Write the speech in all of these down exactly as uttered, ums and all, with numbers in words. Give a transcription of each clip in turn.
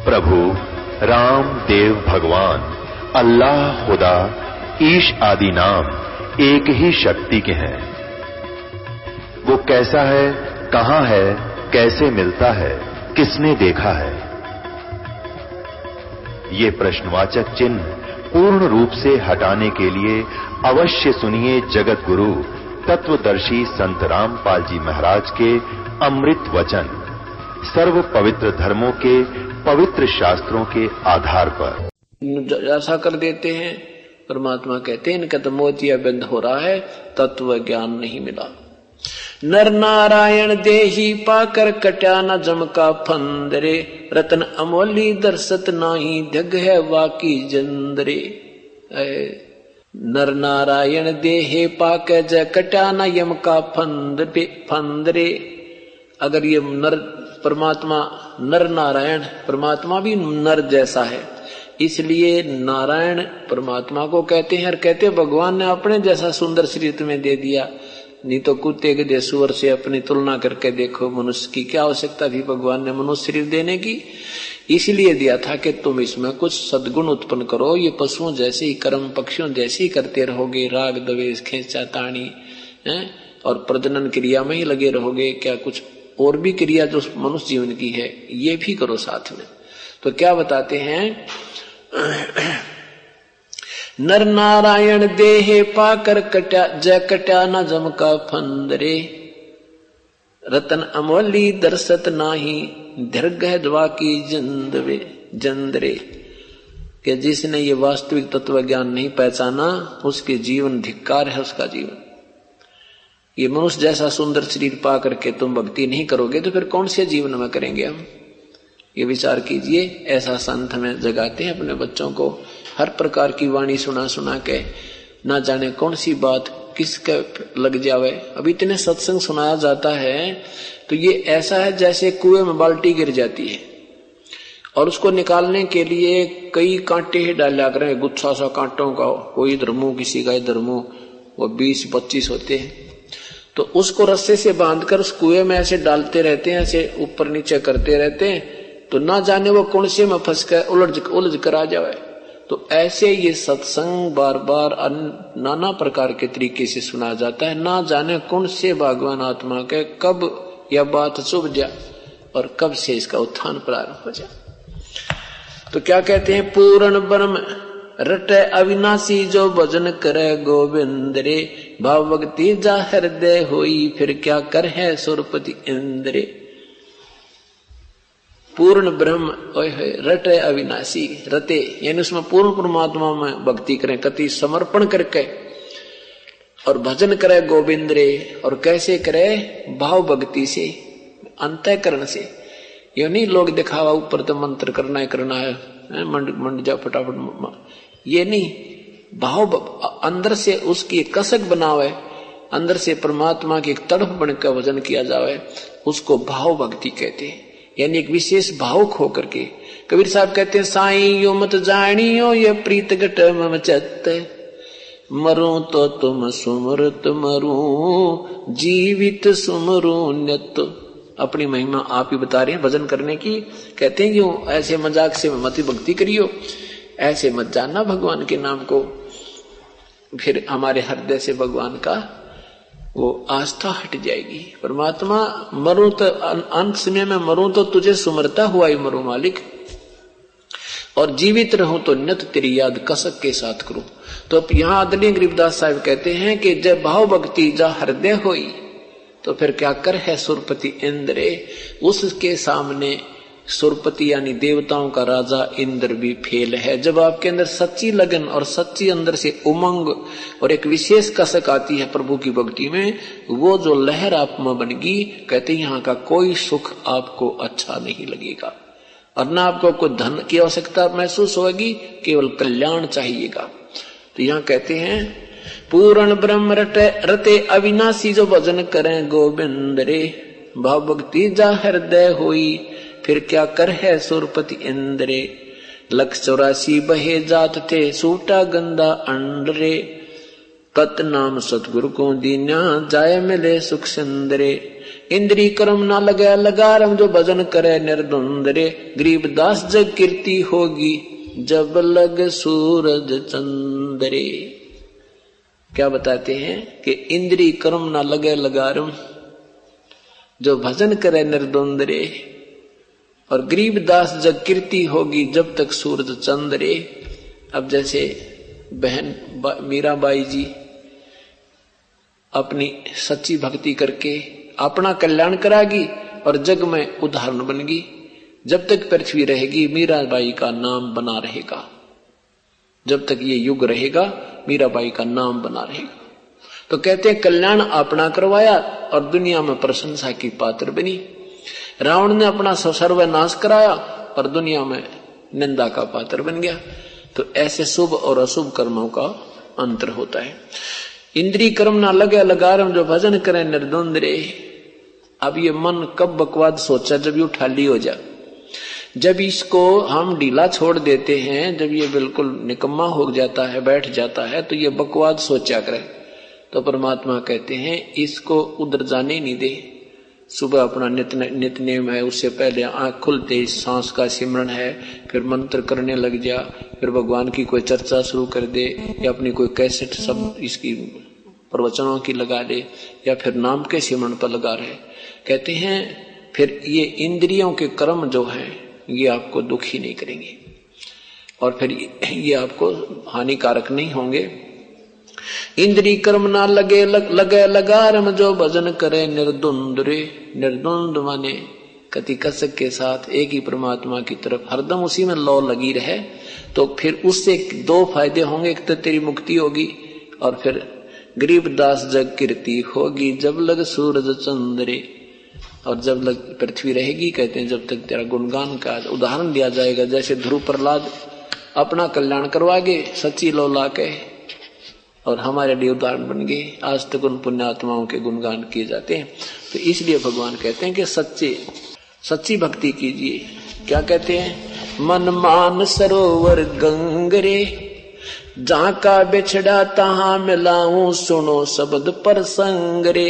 प्रभु राम देव भगवान अल्लाह खुदा ईश आदि नाम एक ही शक्ति के हैं। वो कैसा है, कहां है, कैसे मिलता है, किसने देखा है? ये प्रश्नवाचक चिन्ह पूर्ण रूप से हटाने के लिए अवश्य सुनिए जगत गुरु तत्वदर्शी संत रामपाल जी महाराज के अमृत वचन, सर्व पवित्र धर्मों के पवित्र शास्त्रों के आधार पर। ऐसा कर देते हैं, परमात्मा कहते हैं इनका तो मोतिया बंद हो रहा है, तत्व ज्ञान नहीं मिला। नर नारायण देही पाकर कट्या न जमका फंदरे, रतन अमोली दर्शत नाही जग है वाकी जंदरे। नर नारायण देहे पाक ज कट्या न यम का फंद फंदरे। अगर ये नर परमात्मा नर नारायण, परमात्मा भी नर जैसा है, इसलिए नारायण परमात्मा को कहते हैं। और कहते भगवान ने अपने जैसा सुंदर शरीर तुम्हें दे दिया, नहीं तो कुत्ते के सुअर से अपनी तुलना करके देखो, मनुष्य की क्या आवश्यकता थी भगवान ने मनुष्य शरीर देने की। इसलिए दिया था कि तुम इसमें कुछ सद्गुण उत्पन्न करो। ये पशुओं जैसे ही कर्म पक्षियों जैसे ही करते रहोगे, राग द्वेष खेचा ताणी है और प्रजनन क्रिया में ही लगे रहोगे, क्या कुछ और भी क्रिया जो मनुष्य जीवन की है ये भी करो साथ में। तो क्या बताते हैं, नर नारायण देहे पाकर कट्या जय कट्या न जमका फंदरे, रतन अमोली दर्शत नाही दीर्घ द्वा की जंदवे जंदरे। कि जिसने ये वास्तविक तत्व ज्ञान नहीं पहचाना उसके जीवन धिक्कार है, उसका जीवन। ये मनुष्य जैसा सुंदर शरीर पा करके तुम भक्ति नहीं करोगे तो फिर कौन से जीवन में करेंगे हम? ये विचार कीजिए। ऐसा संत में जगाते हैं अपने बच्चों को, हर प्रकार की वाणी सुना सुना के, ना जाने कौन सी बात किसके लग जावे। अब इतने सत्संग सुनाया जाता है तो ये ऐसा है जैसे कुएं में बाल्टी गिर जाती है और उसको निकालने के लिए कई कांटे ही डाला करें, गुच्छा सा कांटों का, कोई इधर मुंह किसी का इधर मुंह, वो बीस पच्चीस होते हैं। तो उसको रस्से से बांधकर उस कुएं में ऐसे डालते रहते हैं, ऐसे ऊपर नीचे करते रहते हैं, तो ना जाने वो कौन से में फंस कर उलझ उलझ कर आ जाए। तो ऐसे ये सत्संग बार बार नाना प्रकार के तरीके से सुना जाता है, ना जाने कौन से भगवान आत्मा के कब यह बात चुभ जा और कब से इसका उत्थान प्रारंभ हो जाए। तो क्या कहते हैं, पूर्ण ब्रह्म रटे अविनाशी जो भजन करे गोविंद रे, भाव भक्ति जा हृदय होई फिर क्या कर है सुरपति इंद्रे। पूर्ण ब्रह्म रटे अविनाशी, रटे यानी उसमें पूर्ण परमात्मा में भक्ति करें, कति समर्पण करके और भजन करे गोविंद रे। और कैसे करे, भाव भक्ति से, अंतःकरण से। ये नहीं लोग दिखावा ऊपर तो मंत्र करना है करना है, मंड मंड जा फटाफट, ये नहीं। भाव अंदर से उसकी कसक बनावे, अंदर से परमात्मा की एक तड़प बनकर भजन किया जावे, उसको भाव भक्ति कहते हैं। यानी एक विशेष भाव खो करके। कबीर साहब कहते हैं, साईं यो मत जानियो ये प्रीत घट मम चत, मरूं तो तुम सुमरत मरूं जीवित सुमरूं नित। अपनी महिमा आप ही बता रहे हैं भजन करने की। कहते हैं क्यों ऐसे मजाक से मत भक्ति करियो, ऐसे मत जानना भगवान के नाम को, फिर हमारे हृदय से भगवान का वो आस्था हट जाएगी। परमात्मा मरूं तो अंत समय में मरूं तो तुझे सुमरता हुआ ही मरूं मालिक, और जीवित रहूं तो नित तेरी याद कसक के साथ करूं। तो यहाँ आदरणीय गरीबदास साहब कहते हैं कि जब भाव भक्ति जा हृदय होई तो फिर क्या कर है सुरपति इंद्रे। उसके सामने सुरपति यानी देवताओं का राजा इंद्र भी फेल है। जब आपके अंदर सच्ची लगन और सच्ची अंदर से उमंग और एक विशेष कसक आती है प्रभु की भक्ति में, वो जो लहर आप में बनेगी, कहते हैं यहाँ का कोई सुख आपको अच्छा नहीं लगेगा और ना आपको कोई धन की आवश्यकता महसूस होगी, केवल कल्याण चाहिएगा। तो यहाँ कहते हैं, पूर्ण ब्रह्म रटे रते अविनाशी जो भजन करें गोविंद रे, भाव भक्ति जा हृदय होई फिर क्या कर है सुरपति इंद्रे। लख चौरासी बहे जात थे सूटा गंदा अंडरे, कत नाम सतगुरु को दीन्या जाय मिले सुख सुंदरे। इंद्री कर्म ना लगे लगारम जो भजन करे निर्द्वंद रे, गरीबदास जग कीर्ति होगी जब लग सूरज चंद्रे। क्या बताते हैं कि इंद्री कर्म ना लगे लगारम जो भजन करे निर्द्वंद रे, और गरीबदास जग कीर्ति होगी जब तक सूरज चंद्रे। अब जैसे बहन मीराबाई जी अपनी सच्ची भक्ति करके अपना कल्याण करागी और जग में उदाहरण बनेगी। जब तक पृथ्वी रहेगी मीराबाई का नाम बना रहेगा, जब तक ये युग रहेगा मीराबाई का नाम बना रहेगा। तो कहते हैं कल्याण अपना करवाया और दुनिया में प्रशंसा की पात्र बनी। रावण ने अपना सर्वनाश कराया और दुनिया में निंदा का पात्र बन गया। तो ऐसे शुभ और अशुभ कर्मों का अंतर होता है। इंद्री कर्म ना लगे लगारम जो भजन करे निर्द्वंद रे। अब ये मन कब बकवाद सोचा, जब ये ठाली हो जाए, जब इसको हम ढीला छोड़ देते हैं, जब ये बिल्कुल निकम्मा हो जाता है, बैठ जाता है, तो ये बकवाद सोचा करे। तो परमात्मा कहते हैं इसको उधर जाने नहीं दे। सुबह अपना नित्य नित्यनेम है, उससे पहले आंख खुलते ही सांस का सिमरन है, फिर मंत्र करने लग जा, फिर भगवान की कोई चर्चा शुरू कर दे, या अपनी कोई कैसेट सब इसकी प्रवचनों की लगा दे, या फिर नाम के सिमरन पर लगा रहे। कहते हैं फिर ये इंद्रियों के कर्म जो है ये आपको दुखी नहीं करेंगे और फिर ये आपको हानिकारक नहीं होंगे। इंद्री कर्म ना लगे लग, लगे लगारम जो भजन करे निर्द्वंद रे। निर्द्वंद माने कति कसक के साथ एक ही परमात्मा की तरफ हरदम उसी में लौ लगी रहे, तो फिर उससे दो फायदे होंगे। एक तो तेरी मुक्ति होगी और फिर गरीबदास जग कीर्ति होगी जब लग सूरज चंद्रे। और जब लग पृथ्वी रहेगी, कहते हैं जब तक तेरा गुणगान का उदाहरण दिया जाएगा। जैसे ध्रुव प्रहलाद अपना कल्याण करवागे सच्ची लौ ला के, और हमारे लिए उदाहरण बन गए। आज तक उन पुण्यात्माओं के गुणगान किए जाते हैं। तो इसलिए भगवान कहते हैं कि सच्चे सच्ची भक्ति कीजिए। क्या कहते हैं? मन मान सरोवर गंगरे, जहां का बिछड़ा तहां मिलाऊं सुनो शब्द पर संगरे।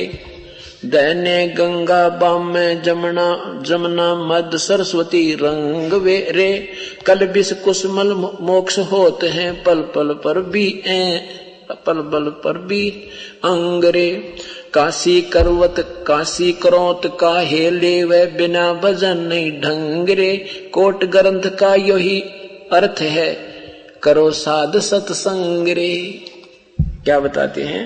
दैने गंगा बाम जमुना जमुना मद सरस्वती रंग वे रे। कल बिस कुसमल मोक्ष होते हैं पल पल पर भी ए पल पल पर भी अंगरे। काशी करवत काशी करोत का हेले वे बिना भजन नहीं ढंगरे। कोट ग्रंथ का यही अर्थ है करो साध सत्संग रे। क्या बताते हैं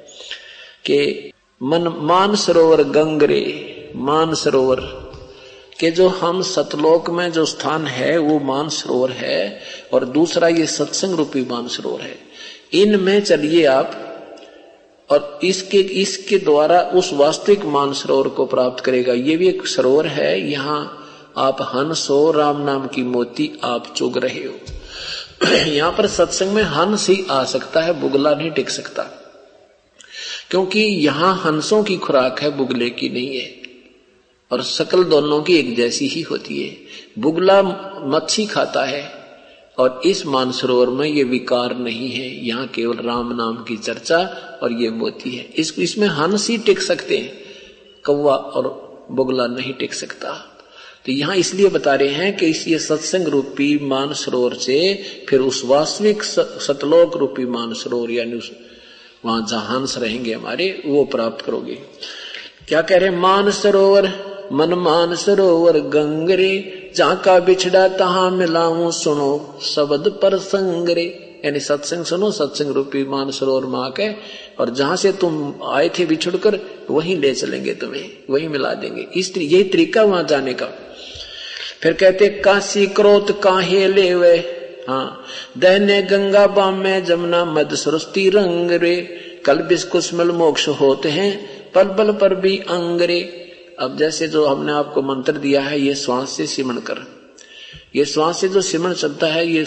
कि मन मान सरोवर गंगरे, मान सरोवर के जो हम सतलोक में जो स्थान है वो मान सरोवर है, और दूसरा ये सत्संग रूपी मान सरोवर है। इनमें चलिए आप, और इसके इसके द्वारा उस वास्तविक मान सरोवर को प्राप्त करेगा। ये भी एक सरोवर है, यहाँ आप हंस हो, राम नाम की मोती आप चुग रहे हो। यहाँ पर सत्संग में हंस ही आ सकता है, बुगला नहीं टिक सकता, क्योंकि यहाँ हंसों की खुराक है, बुगले की नहीं है, और शकल दोनों की एक जैसी ही होती है। बुगला मच्छी खाता है और इस मानसरोवर में ये विकार नहीं है। यहाँ केवल राम नाम की चर्चा और ये मोती है। इस इसमें हंस ही टिक सकते हैं, कौवा और बुगला नहीं टिक सकता। तो यहाँ इसलिए बता रहे हैं कि इस ये सत्संग रूपी मानसरोवर से फिर उस वास्तविक सतलोक रूपी मानसरोवर यानी उस वहां जहां हंस रहेंगे हमारे, वो प्राप्त करोगे। क्या कह रहे? मान सरोवर मन मान सरोवर गंगरे, जहां का बिछड़ा तहां मिलाऊं सुनो शब्द पर संगरे। यानी सत्संग सुनो, सत्संग रूपी मान सरोवर मां के, और जहां से तुम आए थे बिछुड़कर वहीं ले चलेंगे, तुम्हें वहीं मिला देंगे। इस यही तरीका वहां जाने का। फिर कहते काशी क्रोत काहे ले वे, हाँ दैने गंगा बाम में जमुना मद सरस्वती रंग रे। कल बिस कुसमल मोक्ष होते हैं पल पल पर भी अंगरे। अब जैसे जो हमने आपको मंत्र दिया है, ये श्वास से सिमरण कर, ये श्वास से जो सिमरण चलता है, ये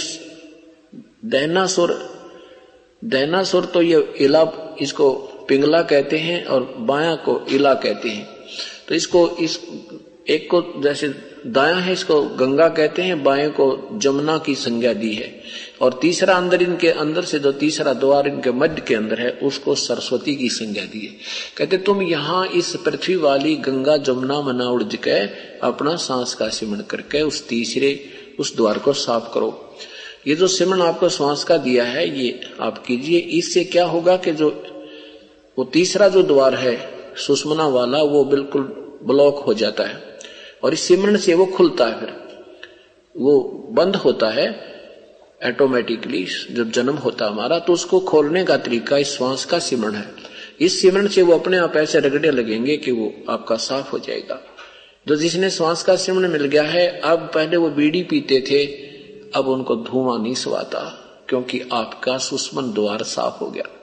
दहना सुर, दहना सुर तो ये इला, इसको पिंगला कहते हैं और बाया को इला कहते हैं। तो इसको इस एक को जैसे दायां है इसको गंगा कहते हैं, बाएं को जमुना की संज्ञा दी है, और तीसरा अंदर इनके अंदर से जो तीसरा द्वार इनके मध्य के अंदर है उसको सरस्वती की संज्ञा दी है। कहते तुम यहाँ इस पृथ्वी वाली गंगा जमुना मना उड़ के अपना सांस का सिमरण करके उस तीसरे उस द्वार को साफ करो। ये जो सिमरण आपको श्वास का दिया है ये आप कीजिए। इससे क्या होगा कि जो वो तीसरा जो द्वार है सुषुम्ना वाला वो बिल्कुल ब्लॉक हो जाता है, और इस सिमरण से वो खुलता है, फिर वो बंद होता है ऑटोमेटिकली। जब जन्म होता हमारा तो उसको खोलने का तरीका इस श्वास का सिमरण है। इस सिमरण से वो अपने आप ऐसे रगड़े लगेंगे कि वो आपका साफ हो जाएगा। जो जिसने श्वास का सिमरण मिल गया है, अब पहले वो बीड़ी पीते थे, अब उनको धुआं नहीं स्वाता, क्योंकि आपका सुषुम्ना द्वार साफ हो गया।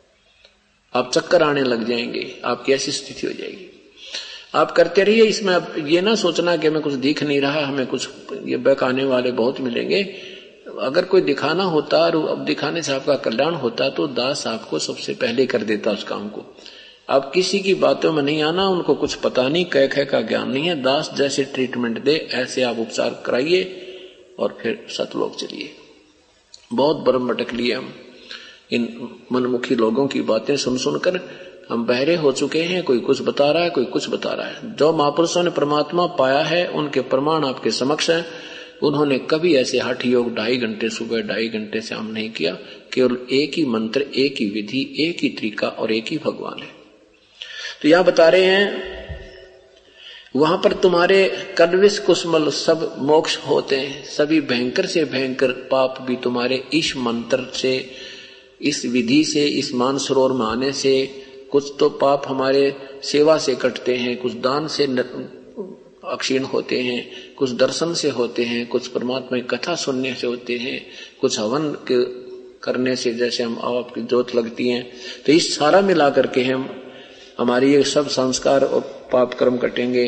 आप चक्कर आने लग जाएंगे, आपकी ऐसी स्थिति हो जाएगी। आप करते रहिए। इसमें अब ये ना सोचना कि हमें कुछ दिख नहीं रहा, हमें कुछ ये बहकाने वाले बहुत मिलेंगे। अगर कोई दिखाना होता और अब दिखाने से आपका कल्याण होता तो दास आपको सबसे पहले कर देता उस काम को। आप किसी की बातों में नहीं आना, उनको कुछ पता नहीं, कह कह का ज्ञान नहीं है। दास जैसे ट्रीटमेंट दे ऐसे आप उपचार कराइए और फिर सतलोक चलिए। बहुत बरम भटक लिए हम इन मनमुखी लोगों की बातें सुन सुनकर, हम बहरे हो चुके हैं। कोई कुछ बता रहा है, कोई कुछ बता रहा है। जो महापुरुषों ने परमात्मा पाया है उनके प्रमाण आपके समक्ष हैं। उन्होंने कभी ऐसे हठ योग ढाई घंटे सुबह ढाई घंटे से हम नहीं किया। केवल एक ही मंत्र, एक ही विधि, एक ही तरीका और एक ही भगवान है। तो यहां बता रहे हैं वहां पर तुम्हारे कलविश कुसमल सब मोक्ष होते हैं। सभी भयंकर से भयंकर पाप भी तुम्हारे इस मंत्र से, इस विधि से, इस मानसरोवर में आने से, कुछ तो पाप हमारे सेवा से कटते हैं, कुछ दान से अक्षीण होते हैं, कुछ दर्शन से होते हैं, कुछ परमात्मा की कथा सुनने से होते हैं, कुछ हवन के करने से, जैसे हम आपकी जोत लगती है। तो इस सारा मिला करके हम हमारी ये सब संस्कार और पाप कर्म कटेंगे।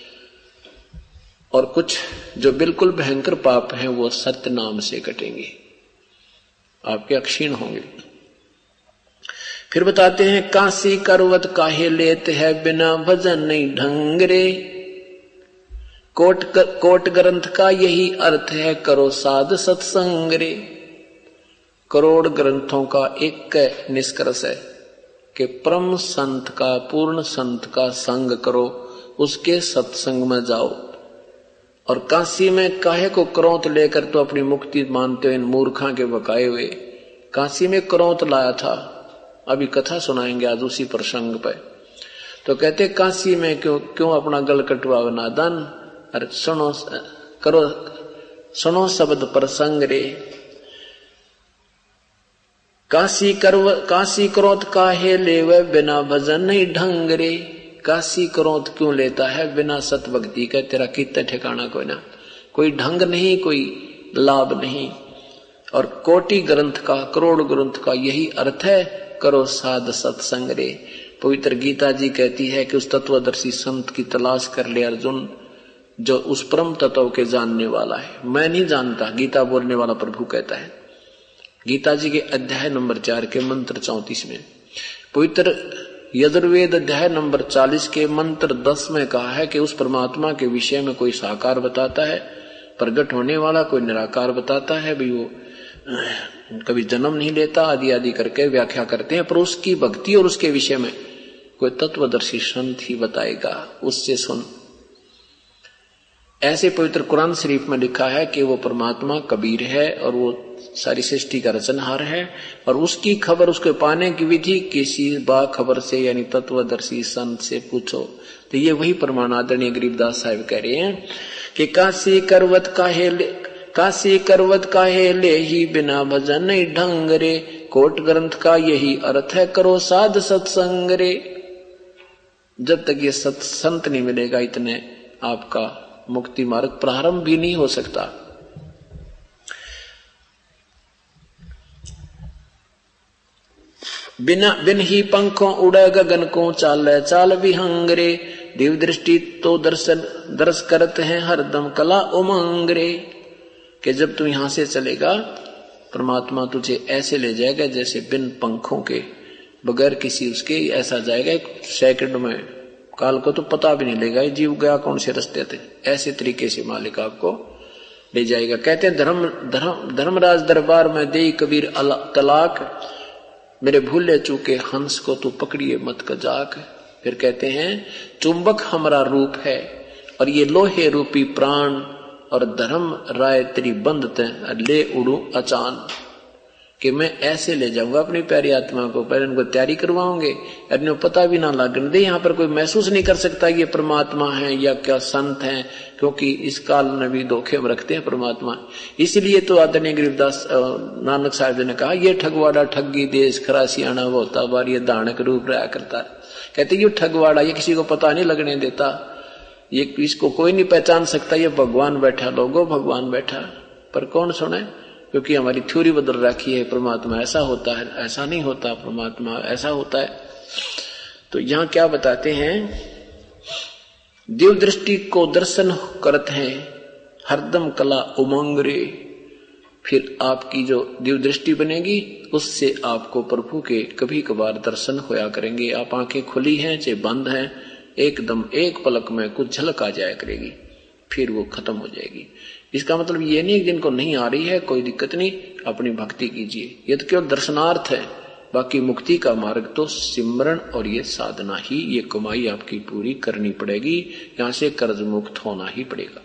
और कुछ जो बिल्कुल भयंकर पाप हैं वो सत्य नाम से कटेंगे, आपके अक्षीण होंगे। फिर बताते हैं काशी करवत काहे लेते है बिना भजन नहीं ढंग रे। कोट कर, कोट ग्रंथ का यही अर्थ है करो साध सत्संग रे। करोड़ ग्रंथों का एक निष्कर्ष है कि परम संत का, पूर्ण संत का संग करो, उसके सत्संग में जाओ। और काशी में काहे को क्रोध लेकर तो अपनी मुक्ति मानते हो इन मूर्खा के बकाए हुए। काशी में क्रोध लाया था, अभी कथा सुनाएंगे आज उसी प्रसंग पे। तो कहते काशी में क्यों क्यों अपना गल कटवा नादान। अरे सुनो करो सुनो शब्द प्रसंग रे। काशी करव काशी क्रोध काहे लेवे बिना भजन नहीं ढंग रे। काशी क्रोध क्यों लेता है बिना सत भक्ति का। तेरा कितना ठिकाना कोई ना, कोई ढंग नहीं, कोई लाभ नहीं। और कोटि ग्रंथ का, करोड़ ग्रंथ का यही अर्थ है करो साध सत्संग रे। पवित्र गीता जी कहती है कि उस तत्वदर्शी संत की तलाश कर ले अर्जुन, जो उस परम तत्व के जानने वाला है। मैं नहीं जानता, गीता बोलने वाला प्रभु कहता है। गीता जी के अध्याय नंबर चार के मंत्र चौंतीस में, पवित्र यजुर्वेद अध्याय नंबर चालीस के मंत्र दस में कहा है कि उस परमात्मा के विषय में कोई साकार बताता है, प्रकट होने वाला, कोई निराकार बताता है, भी वो कभी जन्म नहीं लेता, आदि आदि करके व्याख्या करते हैं। पर उसकी भक्ति और उसके विषय में कोई तत्वदर्शी संत ही बताएगा, उससे सुन। ऐसे पवित्र कुरान शरीफ में लिखा है कि वो परमात्मा कबीर है और वो सारी सृष्टि का रचनहार है, और उसकी खबर, उसके पाने की विधि किसी बा खबर से यानी तत्वदर्शी संत से पूछो। तो ये वही प्रमाण आदरणीय गरीबदास साहब कह रहे हैं कि काशी करवत काहे ले काशी करवत काहे ले ही बिना भजन नहीं ढंग रे। कोट ग्रंथ का यही अर्थ है करो साध सत्संग रे। जब तक ये सत संत नहीं मिलेगा इतने आपका मुक्ति मार्ग प्रारंभ भी नहीं हो सकता। बिना बिन ही पंखों उड़े गगन को चाल चाल विहंग रे। दिव्य दृष्टि तो दर्शन दर्श करते हैं हरदम कला उमंग रे। कि जब तू यहां से चलेगा परमात्मा तुझे ऐसे ले जाएगा जैसे बिन पंखों के, बगैर किसी उसके ऐसा जाएगा, एक सेकंड में काल को तो पता भी नहीं लगेगा ये जीव गया कौन से रास्ते थे। ऐसे तरीके से मालिक आपको ले जाएगा। कहते हैं धर्म धर्म धर्मराज दरबार में दे कबीर तलाक, मेरे भूले चूके हंस को तू पकड़िए मत कजाक। फिर कहते हैं चुंबक हमारा रूप है और ये लोहे रूपी प्राण, और धर्म राय तेरी बंधते ले उड़ू अचान, कि मैं ऐसे ले जाऊंगा अपनी प्यारी आत्मा को, पहले उनको तैयारी करवाओगे, इन्हें पता भी ना लगने दे। यहाँ पर कोई महसूस नहीं कर सकता ये परमात्मा है या क्या संत हैं, क्योंकि इस काल में भी धोखे में रखते हैं परमात्मा। इसलिए तो आदरणीय गरीबदास नानक साहब जी ने कहा ये ठगवाड़ा ठगी देश खरा सियाणा वो होता बार ये दानक रूप रहा करता है। कहते ये ठगवाड़ा ये किसी को पता नहीं लगने देता, ये इसको कोई नहीं पहचान सकता, ये भगवान बैठा लोगो भगवान बैठा। पर कौन सुने, क्योंकि हमारी थ्योरी बदल रखी है परमात्मा ऐसा होता है, ऐसा नहीं होता, परमात्मा ऐसा होता है। तो यहां क्या बताते हैं, दिव्य दृष्टि को दर्शन करते हैं हरदम कला उमंग रे। फिर आपकी जो दिव्य दृष्टि बनेगी उससे आपको प्रभु के कभी कभार दर्शन होया करेंगे। आप आंखें खुली हैं चाहे बंद हैं, एकदम एक पलक में कुछ झलक आ जाया करेगी, फिर वो खत्म हो जाएगी। इसका मतलब ये नहीं जिनको नहीं आ रही है कोई दिक्कत नहीं, अपनी भक्ति कीजिए, ये तो केवल दर्शनार्थ है। बाकी मुक्ति का मार्ग तो सिमरन और ये साधना ही, ये कमाई आपकी पूरी करनी पड़ेगी, यहां से कर्ज मुक्त होना ही पड़ेगा।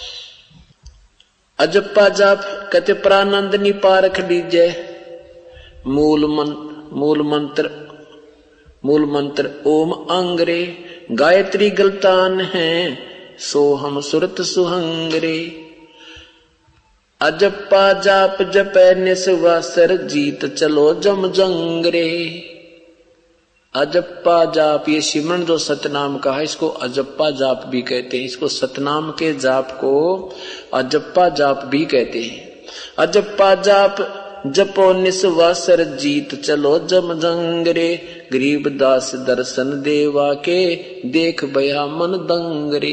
अजप्पा जाप कहते प्रानंद निपा रख लीजिए। मूल मन मूल मंत्र मूल मंत्र ओम अंगरे, गायत्री गलतान है सो हम सुरत सुहंगरे। अजप्पा जाप जपै निस्वासर जीत चलो जम जंगरे। अजप्पा जाप ये सिमरन जो सतनाम का है इसको अजप्पा जाप भी कहते हैं, इसको सतनाम के जाप को अजप्पा जाप भी कहते हैं। अजप्पा जाप जपो निस्वासर जीत चलो जम जंगरे। गरीब दास दर्शन देवा के देख बया मन दंगरे।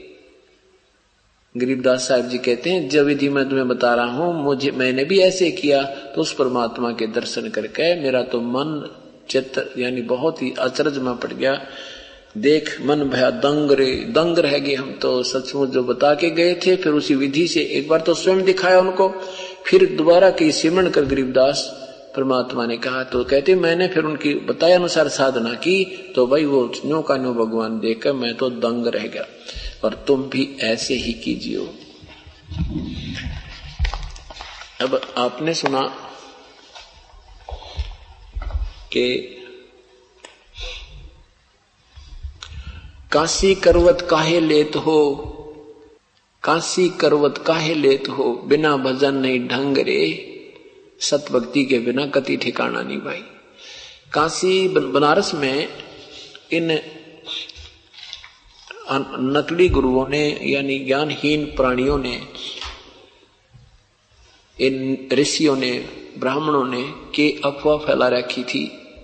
गरीबदास साहब जी कहते हैं जब विधि मैं तुम्हें बता रहा हूं मुझे मैंने भी ऐसे किया तो उस परमात्मा के दर्शन करके मेरा तो मन चित्त यानी बहुत ही अचरज में पड़ गया। देख मन भया दंग रे, दंग रह गए हम तो सचमुच जो बता के गए थे। फिर उसी विधि से एक बार तो स्वयं दिखाया उनको, फिर दोबारा की सिमरन कर गरीबदास परमात्मा ने कहा। तो कहते मैंने फिर उनकी बताया अनुसार साधना की तो भाई वो न्यो का न्यो भगवान देखकर मैं तो दंग रह गया। और तुम भी ऐसे ही कीजिए। अब आपने सुना कि काशी करवत काहे लेत हो, काशी करवत काहे लेत हो, बिना भजन नहीं ढंग रे। सत भक्ति के बिना कति ठिकाना नहीं भाई। काशी बनारस में इन नकली गुरुओं ने यानी ज्ञानहीन प्राणियों ने, इन ऋषियों ने, ब्राह्मणों ने के अफवाह फैला रखी थी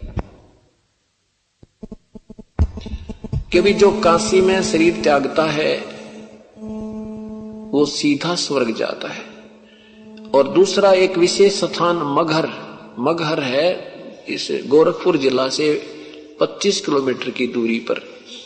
कि भी जो काशी में शरीर त्यागता है वो सीधा स्वर्ग जाता है। और दूसरा एक विशेष स्थान मगहर मगहर है इस गोरखपुर जिला से पच्चीस किलोमीटर की दूरी पर।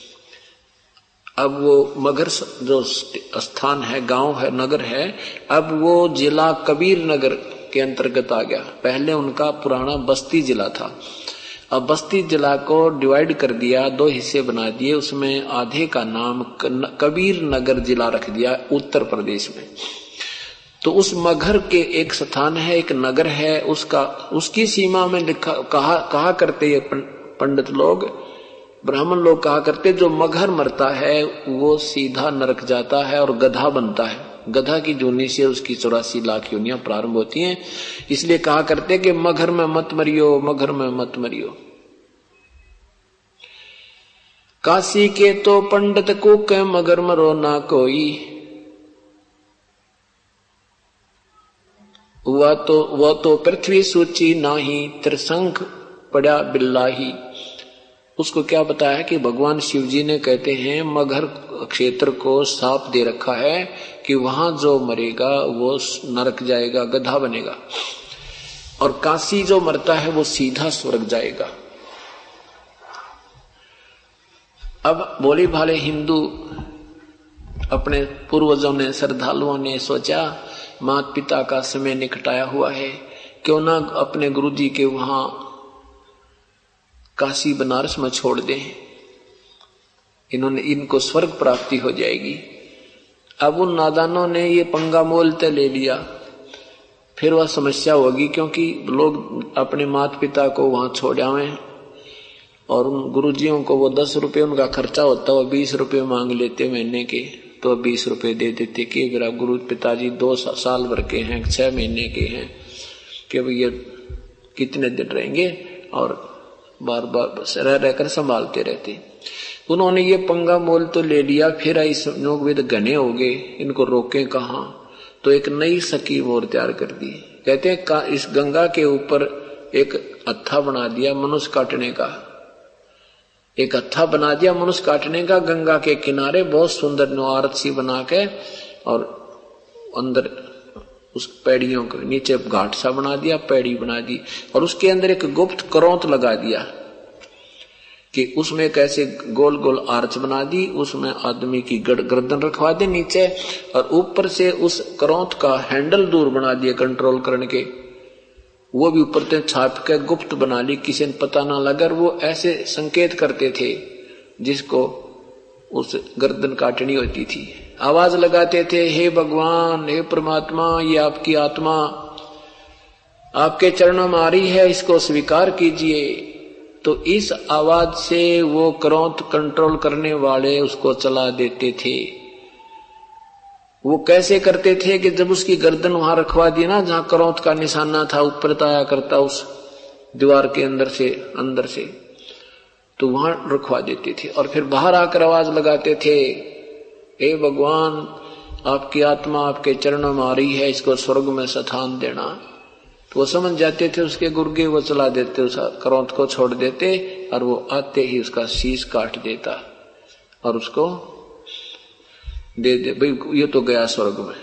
अब वो मगहर जो स्थान है, गांव है, नगर है, अब वो जिला कबीर नगर के अंतर्गत आ गया। पहले उनका पुराना बस्ती जिला था। अब बस्ती जिला को डिवाइड कर दिया, दो हिस्से बना दिए, उसमें आधे का नाम कबीर नगर जिला रख दिया उत्तर प्रदेश में। तो उस मगहर के एक स्थान है, एक नगर है, उसका उसकी सीमा में लिखा कहा कहा करते ये पंडित लोग, ब्राह्मण लोग कहा करते जो मगहर मरता है वो सीधा नरक जाता है और गधा बनता है। गधा की जोनी से उसकी चौरासी लाख योनियां प्रारंभ होती हैं। इसलिए कहा करते कि मगहर में मत मरियो, मगहर में मत मरियो। काशी के तो पंडित को के मगर मरो ना कोई, वह तो वह तो पृथ्वी सूची नाही, त्रिशंख पड़ा बिल्लाही। उसको क्या बताया कि भगवान शिव जी ने कहते हैं मगहर क्षेत्र को साप दे रखा है कि वहां जो मरेगा वो नरक जाएगा, गधा बनेगा, और काशी जो मरता है वो सीधा स्वर्ग जाएगा। अब भोले भाले हिंदू अपने पूर्वजों ने, श्रद्धालुओं ने सोचा माता पिता का समय निकटाया हुआ है, क्यों ना अपने गुरुजी के वहां काशी बनारस में छोड़ दें, इन्होंने इनको स्वर्ग प्राप्ति हो जाएगी। अब उन नादानों ने ये पंगा मोलते ले लिया, फिर वह समस्या होगी, क्योंकि लोग अपने माता पिता को वहां छोड़ आवे और उन गुरुजियों को वो दस रुपये उनका खर्चा होता है, वो बीस रुपये मांग लेते महीने के, तो बीस रुपये दे देते कि मेरा गुरु पिताजी दो साल भर के हैं, छह महीने के हैं, कि भैया कितने दिन रहेंगे, और बार बार रह रहकर संभालते रहते। उन्होंने ये पंगा मोल तो ले लिया, फिर इस लोग वेद घने हो गए, इनको रोके कहाँ, तो एक नई स्कीम और तैयार कर दी। कहते हैं इस गंगा के ऊपर एक हत्था बना दिया मनुष्य काटने का, एक हत्था बना दिया मनुष्य काटने का गंगा के किनारे, बहुत सुंदर नौआरत सी बना के, और अंदर उस पैड़ियों के नीचे घाट सा बना दिया, पैड़ी बना दी, और उसके अंदर एक गुप्त करौंत लगा दिया कि उसमें कैसे गोल गोल आर्च बना दी, उसमें आदमी की गर्दन रखवा दे नीचे, और ऊपर से उस करौंत का हैंडल दूर बना दिया कंट्रोल करने के, वो भी ऊपर से छाप के गुप्त बना ली, किसी ने पता ना लगा। वो ऐसे संकेत करते थे जिसको उस गर्दन काटनी होती थी, आवाज लगाते थे, हे भगवान, हे परमात्मा, ये आपकी आत्मा आपके चरणों में आ रही है, इसको स्वीकार कीजिए। तो इस आवाज से वो करौंत कंट्रोल करने वाले उसको चला देते थे। वो कैसे करते थे कि जब उसकी गर्दन वहां रखवा दी ना, जहां करौंत का निशाना था, ऊपर आया करता उस दीवार के अंदर से अंदर से, तो वहां रखवा देते थे, और फिर बाहर आकर आवाज लगाते थे, हे भगवान, आपकी आत्मा आपके चरणों में आ रही है, इसको स्वर्ग में स्थान देना। तो वो समझ जाते थे, उसके गुर्गे वो चला देते, उस करौंत को छोड़ देते, और वो आते ही उसका शीश काट देता और उसको दे दे, भाई ये तो गया स्वर्ग में।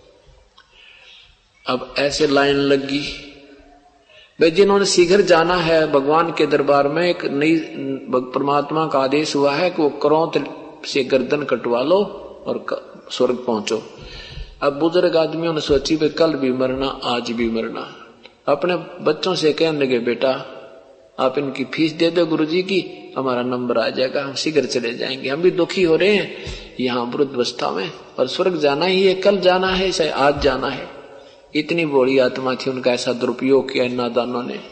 अब ऐसे लाइन लगी भाई, जिन्होंने शीघ्र जाना है भगवान के दरबार में, एक नई परमात्मा का आदेश हुआ है कि वो करौंत से गर्दन कटवा लो और स्वर्ग पहुंचो। अब बुजुर्ग आदमियों ने सोची भाई कल भी मरना, आज भी मरना, अपने बच्चों से कहने लगे, बेटा आप इनकी फीस दे दो गुरुजी की, हमारा नंबर आ जाएगा, हम शीघ्र चले जाएंगे, हम भी दुखी हो रहे हैं यहाँ वृद्धावस्था में, और स्वर्ग जाना ही है, कल जाना है, चाहे आज जाना है। इतनी बड़ी आत्मा थी, उनका ऐसा दुरुपयोग किया इन नादानों ने।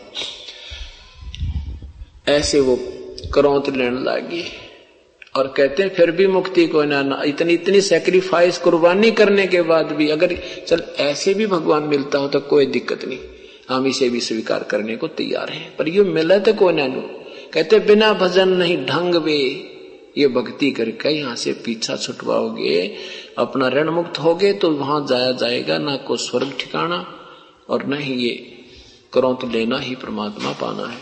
ऐसे वो करौंत लेने लगी, और कहते हैं फिर भी मुक्ति को ना, इतनी इतनी सैक्रिफाइस कुर्बानी करने के बाद भी अगर चल ऐसे भी भगवान मिलता हो तो कोई दिक्कत नहीं, हम इसे भी स्वीकार करने को तैयार हैं, पर ये मिले तो को नानू। कहते बिना भजन नहीं ढंग वे, ये भक्ति करके यहाँ से पीछा छुटवाओगे, अपना ऋण मुक्त होगे तो वहां जाया जाएगा, ना को स्वर्ग ठिकाना और न ही ये करौंत लेना ही परमात्मा पाना है।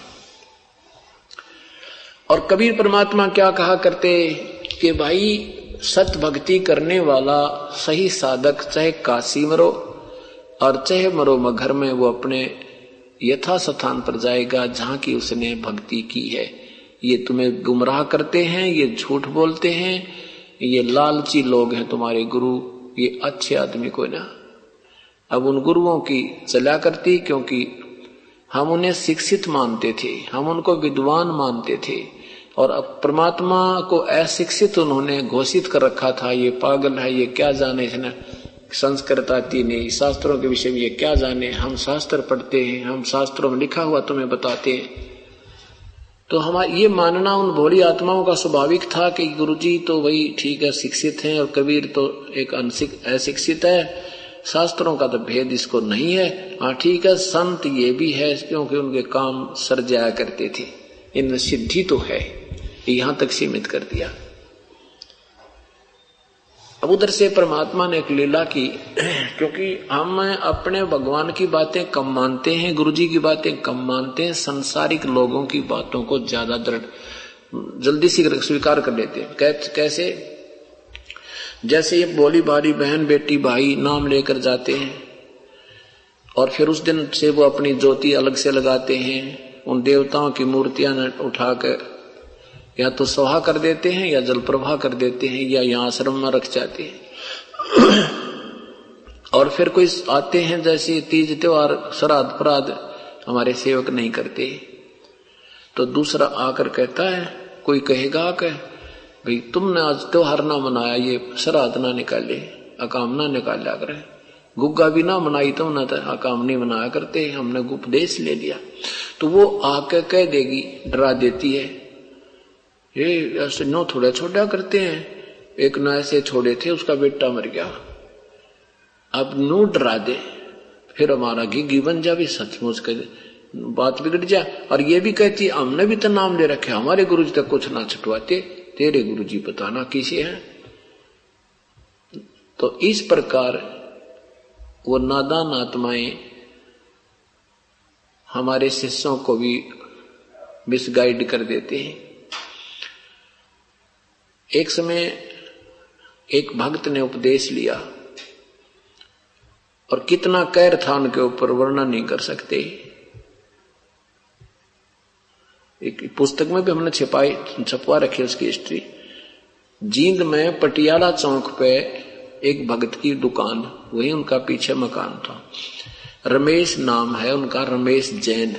और कबीर परमात्मा क्या कहा करते कि भाई सत भक्ति करने वाला सही साधक चाहे काशी मरो और चाहे मरो मगर में, वो अपने यथा स्थान पर जाएगा जहां की उसने भक्ति की है। ये तुम्हें गुमराह करते हैं, ये झूठ बोलते हैं, ये लालची लोग हैं तुम्हारे गुरु, ये अच्छे आदमी को ना। अब उन गुरुओं की चला करती, क्योंकि हम उन्हें शिक्षित मानते थे, हम उनको विद्वान मानते थे, और अब परमात्मा को अशिक्षित उन्होंने घोषित कर रखा था, ये पागल है, ये क्या जाने, इसने संस्कृत आती नहीं, शास्त्रों के विषय में ये क्या जाने, हम शास्त्र पढ़ते हैं, हम शास्त्रों में लिखा हुआ तुम्हें बताते हैं। तो हमारा ये मानना उन भोली आत्माओं का स्वाभाविक था कि गुरुजी तो वही ठीक है शिक्षित हैं, और कबीर तो एक अशिक्षित है, शास्त्रों का तो भेद इसको नहीं है। हाँ ठीक है, संत ये भी है क्योंकि उनके काम सर जाया करते थे, इनमें सिद्धि तो है, यहां तक सीमित कर दिया। अब उधर से परमात्मा ने एक लीला की, क्योंकि हम अपने भगवान की बातें कम मानते हैं, गुरुजी की बातें कम मानते हैं, संसारिक लोगों की बातों को ज्यादा दृढ़ जल्दी से स्वीकार कर लेते हैं। कैसे? जैसे ये बोली भाली बहन बेटी भाई नाम लेकर जाते हैं और फिर उस दिन से वो अपनी ज्योति अलग से लगाते हैं, उन देवताओं की मूर्तियां उठाकर या तो सभा कर देते हैं या जल प्रवाह कर देते हैं या यहाँ आश्रम में रख जाते हैं। और फिर कोई आते हैं जैसे तीज त्योहार श्राद्ध अपराध हमारे सेवक नहीं करते, तो दूसरा आकर कहता है, कोई कहेगा कि भाई तुमने आज त्योहार ना मनाया, ये श्राद्ध ना निकाले, अकाम ना निकाला करे, गुग्गा भी ना मनाई तुमने तो अकाम नहीं मनाया करते, हमने उपदेश ले लिया। तो वो आके कह देगी, डरा देती है, ये ऐसे नो थोड़ा छोटा करते हैं, एक ना ऐसे छोड़े थे उसका बेटा मर गया, अब नो डरा दे, फिर हमारा घी बन जा भी सचमुच कर बात बिगड़ जा। और ये भी कहती हमने भी तो नाम ले रखे, हमारे गुरुजी तक कुछ ना छुटवाते, तेरे गुरुजी पता ना किसे हैं। तो इस प्रकार वो नादान आत्माएं हमारे शिष्यों को भी मिसगाइड कर देते हैं। एक समय एक भक्त ने उपदेश लिया और कितना कहर था उनके ऊपर, वर्णन नहीं कर सकते। एक पुस्तक में भी हमने छिपाई छपवा रखी उसकी हिस्ट्री। जींद में पटियाला चौक पे एक भक्त की दुकान, वही उनका पीछे मकान था, रमेश नाम है उनका, रमेश जैन।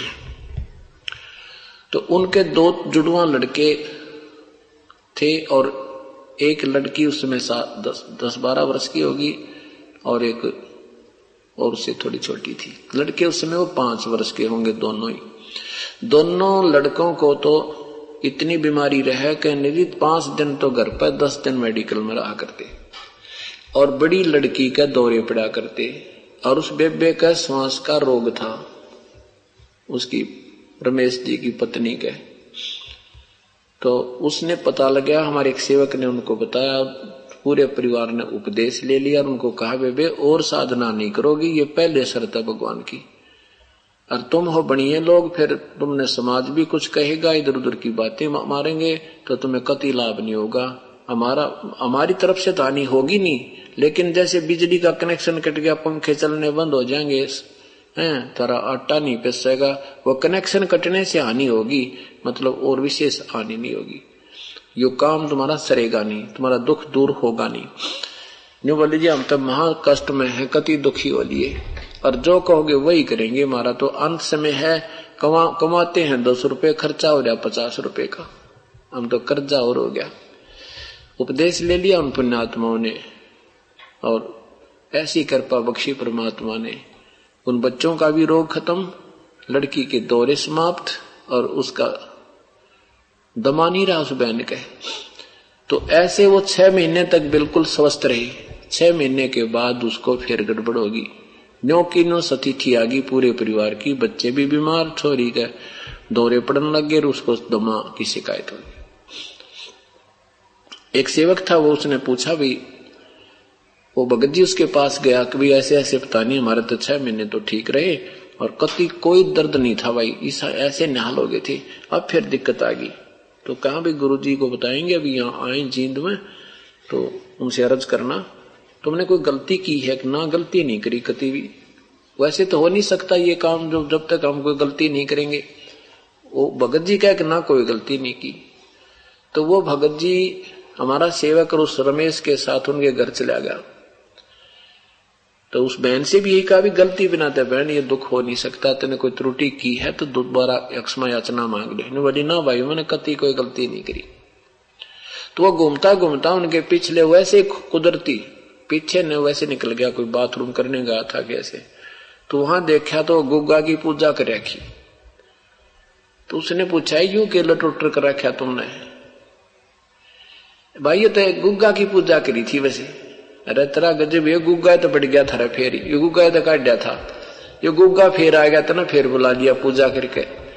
तो उनके दो जुड़वा लड़के थे और एक लड़की उसमें सात दस दस बारह वर्ष की होगी और एक और उससे थोड़ी छोटी थी। लड़के उसमें वो पांच वर्ष के होंगे दोनों ही। दोनों लड़कों को तो इतनी बीमारी रहे कि नियमित पांच दिन तो घर पर, दस दिन मेडिकल में रहा करते और बड़ी लड़की का दौरे पड़ा करते। और उस बेबे का श्वास का रोग था, उसकी रमेश जी की पत्नी के। तो उसने पता लगा, हमारे एक सेवक ने उनको बताया, पूरे परिवार ने उपदेश ले लिया और उनको कहा, बेबे और साधना नहीं करोगी, ये पहले शर्त है भगवान की, और तुम हो बढ़िया लोग, फिर तुमने समाज भी कुछ कहेगा, इधर उधर की बातें मारेंगे तो तुम्हें कतई लाभ नहीं होगा। हमारा हमारी तरफ से तो हानि होगी नहीं, लेकिन जैसे बिजली का कनेक्शन कट गया, पंखे चलने बंद हो जाएंगे, हैं तारा आटा नहीं पिसेगा, वो कनेक्शन कटने से हानि होगी, मतलब और विशेष हानि नहीं होगी। यो काम तुम्हारा सरेगा नहीं, तुम्हारा दुख दूर होगा नहीं। न्यू बोल लीजिए, हम तो महा कष्ट में है, कति दुखी हो लिए, और जो कहोगे वही करेंगे। हमारा तो अंत समय है, कमा कमाते हैं दस रुपए, खर्चा हो गया पचास रुपए का, हम तो कर्जा और हो गया। उपदेश ले लिया उन पुण्यात्माओं ने और ऐसी कृपा बख्शी परमात्मा ने, उन बच्चों का भी रोग खत्म, लड़की के दौरे समाप्त और उसका दमा नहीं रहा उस बहन के। तो ऐसे वो छह महीने तक बिल्कुल स्वस्थ रही। छह महीने के बाद उसको फिर गड़बड़ होगी, न्यो की नो सतिथि आ गई पूरे परिवार की, बच्चे भी बीमार, छोरी के दौरे पड़ने लग गए, उसको दमा की शिकायत होगी। एक सेवक था, वो उसने पूछा, भी वो भगत जी उसके पास गया कि भाई ऐसे ऐसे पता नहीं, हमारे तो छह महीने तो ठीक रहे और कति कोई दर्द नहीं था भाई, इस ऐसे निहाल हो गए थे, अब फिर दिक्कत आ गई। तो कहा भी गुरु जी को बताएंगे, अभी यहाँ आए जींद में, तो उनसे अर्ज करना, तुमने कोई गलती की है कि ना? गलती नहीं करी कति भी, वैसे तो हो नहीं सकता ये काम जो जब तक हम कोई गलती नहीं करेंगे। वो भगत जी कह कि ना कोई गलती नहीं की। तो वो भगत जी हमारा सेवक और उस रमेश के साथ उनके घर चला गया। तो उस बहन से भी यही कहा, भी गलती बिना तो बहन ये दुख हो नहीं सकता, तेने कोई त्रुटि की है तो दोबारा क्षमा याचना मांग ले। बोली ना भाई, मैंने कति कोई गलती नहीं करी। तो वो घूमता घूमता उनके पिछले वैसे कुदरती पीछे ने वैसे निकल गया, कोई बाथरूम करने गया था कैसे, तो वहां देखा तो गुग्गा की पूजा कर रखी। तो उसने पूछा, यूं के लटोटर कर रखा तुमने? भाई ये तो गुग्गा की पूजा करी थी वैसे। अरे तेरा गजब, ये गुग्गा तो बढ़ गया था फेर, ये गुग्गा तो काट दिया था, ये गुग्गा फेर आ गया था ना, फेर बुला लिया पूजा करके।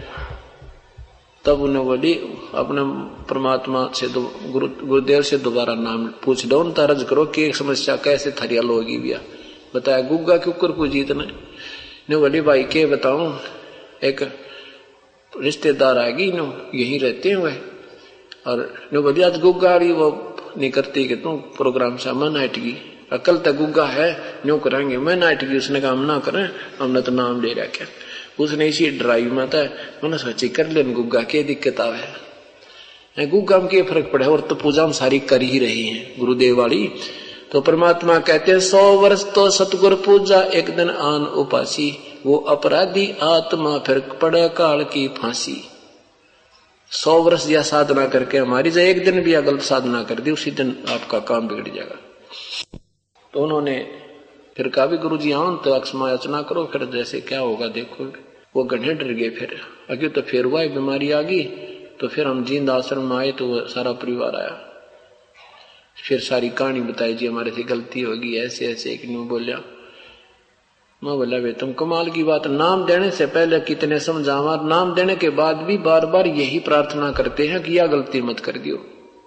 तब उन्हें बोली, अपने परमात्मा से गुरु गुरुदेव से दोबारा नाम पूछ दो, उनता अर्ज करो कि एक समस्या कैसे थरियाल होगी भैया। बताया गुग्गा के ऊपर पूजी इतने ने। बोली भाई के बताऊं, एक रिश्तेदार आएगी नो, यहीं रहते हुए, और नो बोली आज गुग्गा रही वो नहीं करती कि तुम प्रोग्राम से मन हटगी, कल तक गुग्गा है न्यू करेंगे, मैं ना हटगी। उसने कहा हम ना करें, हमने तो नाम ले रखा। उसने इसी ड्राइव में था, मैंने सोची कर ले गुग्गा, क्या दिक्कत आवे। गुगा में क्या फर्क पड़े, और तो पूजा हम सारी कर ही रही हैं गुरुदेव वाली। तो परमात्मा कहते हैं सौ वर्ष तो सतगुरु पूजा एक दिन आन उपासी, वो अपराधी आत्मा फिर पड़े काल की फांसी। सौ वर्ष या साधना करके हमारी जो एक दिन भी गलत साधना कर दी उसी दिन आपका काम बिगड़ जाएगा। तो उन्होंने फिर कहा भी गुरु जी आओ तो अक्षमा याचना करो, फिर जैसे क्या होगा देखो। वो गड्ढे डर गए, फिर अगे तो फिर हुआ बीमारी आ गई। तो फिर हम जींद आश्रम में आए तो सारा परिवार आया, फिर सारी कहानी बताई जी हमारे से गलती होगी ऐसे ऐसे। एक ने बोलिया, मैं बोला वे तुम कमाल की बात, नाम देने से पहले कितने समझावा, नाम देने के बाद भी बार बार यही प्रार्थना करते हैं कि यह गलती मत कर दियो।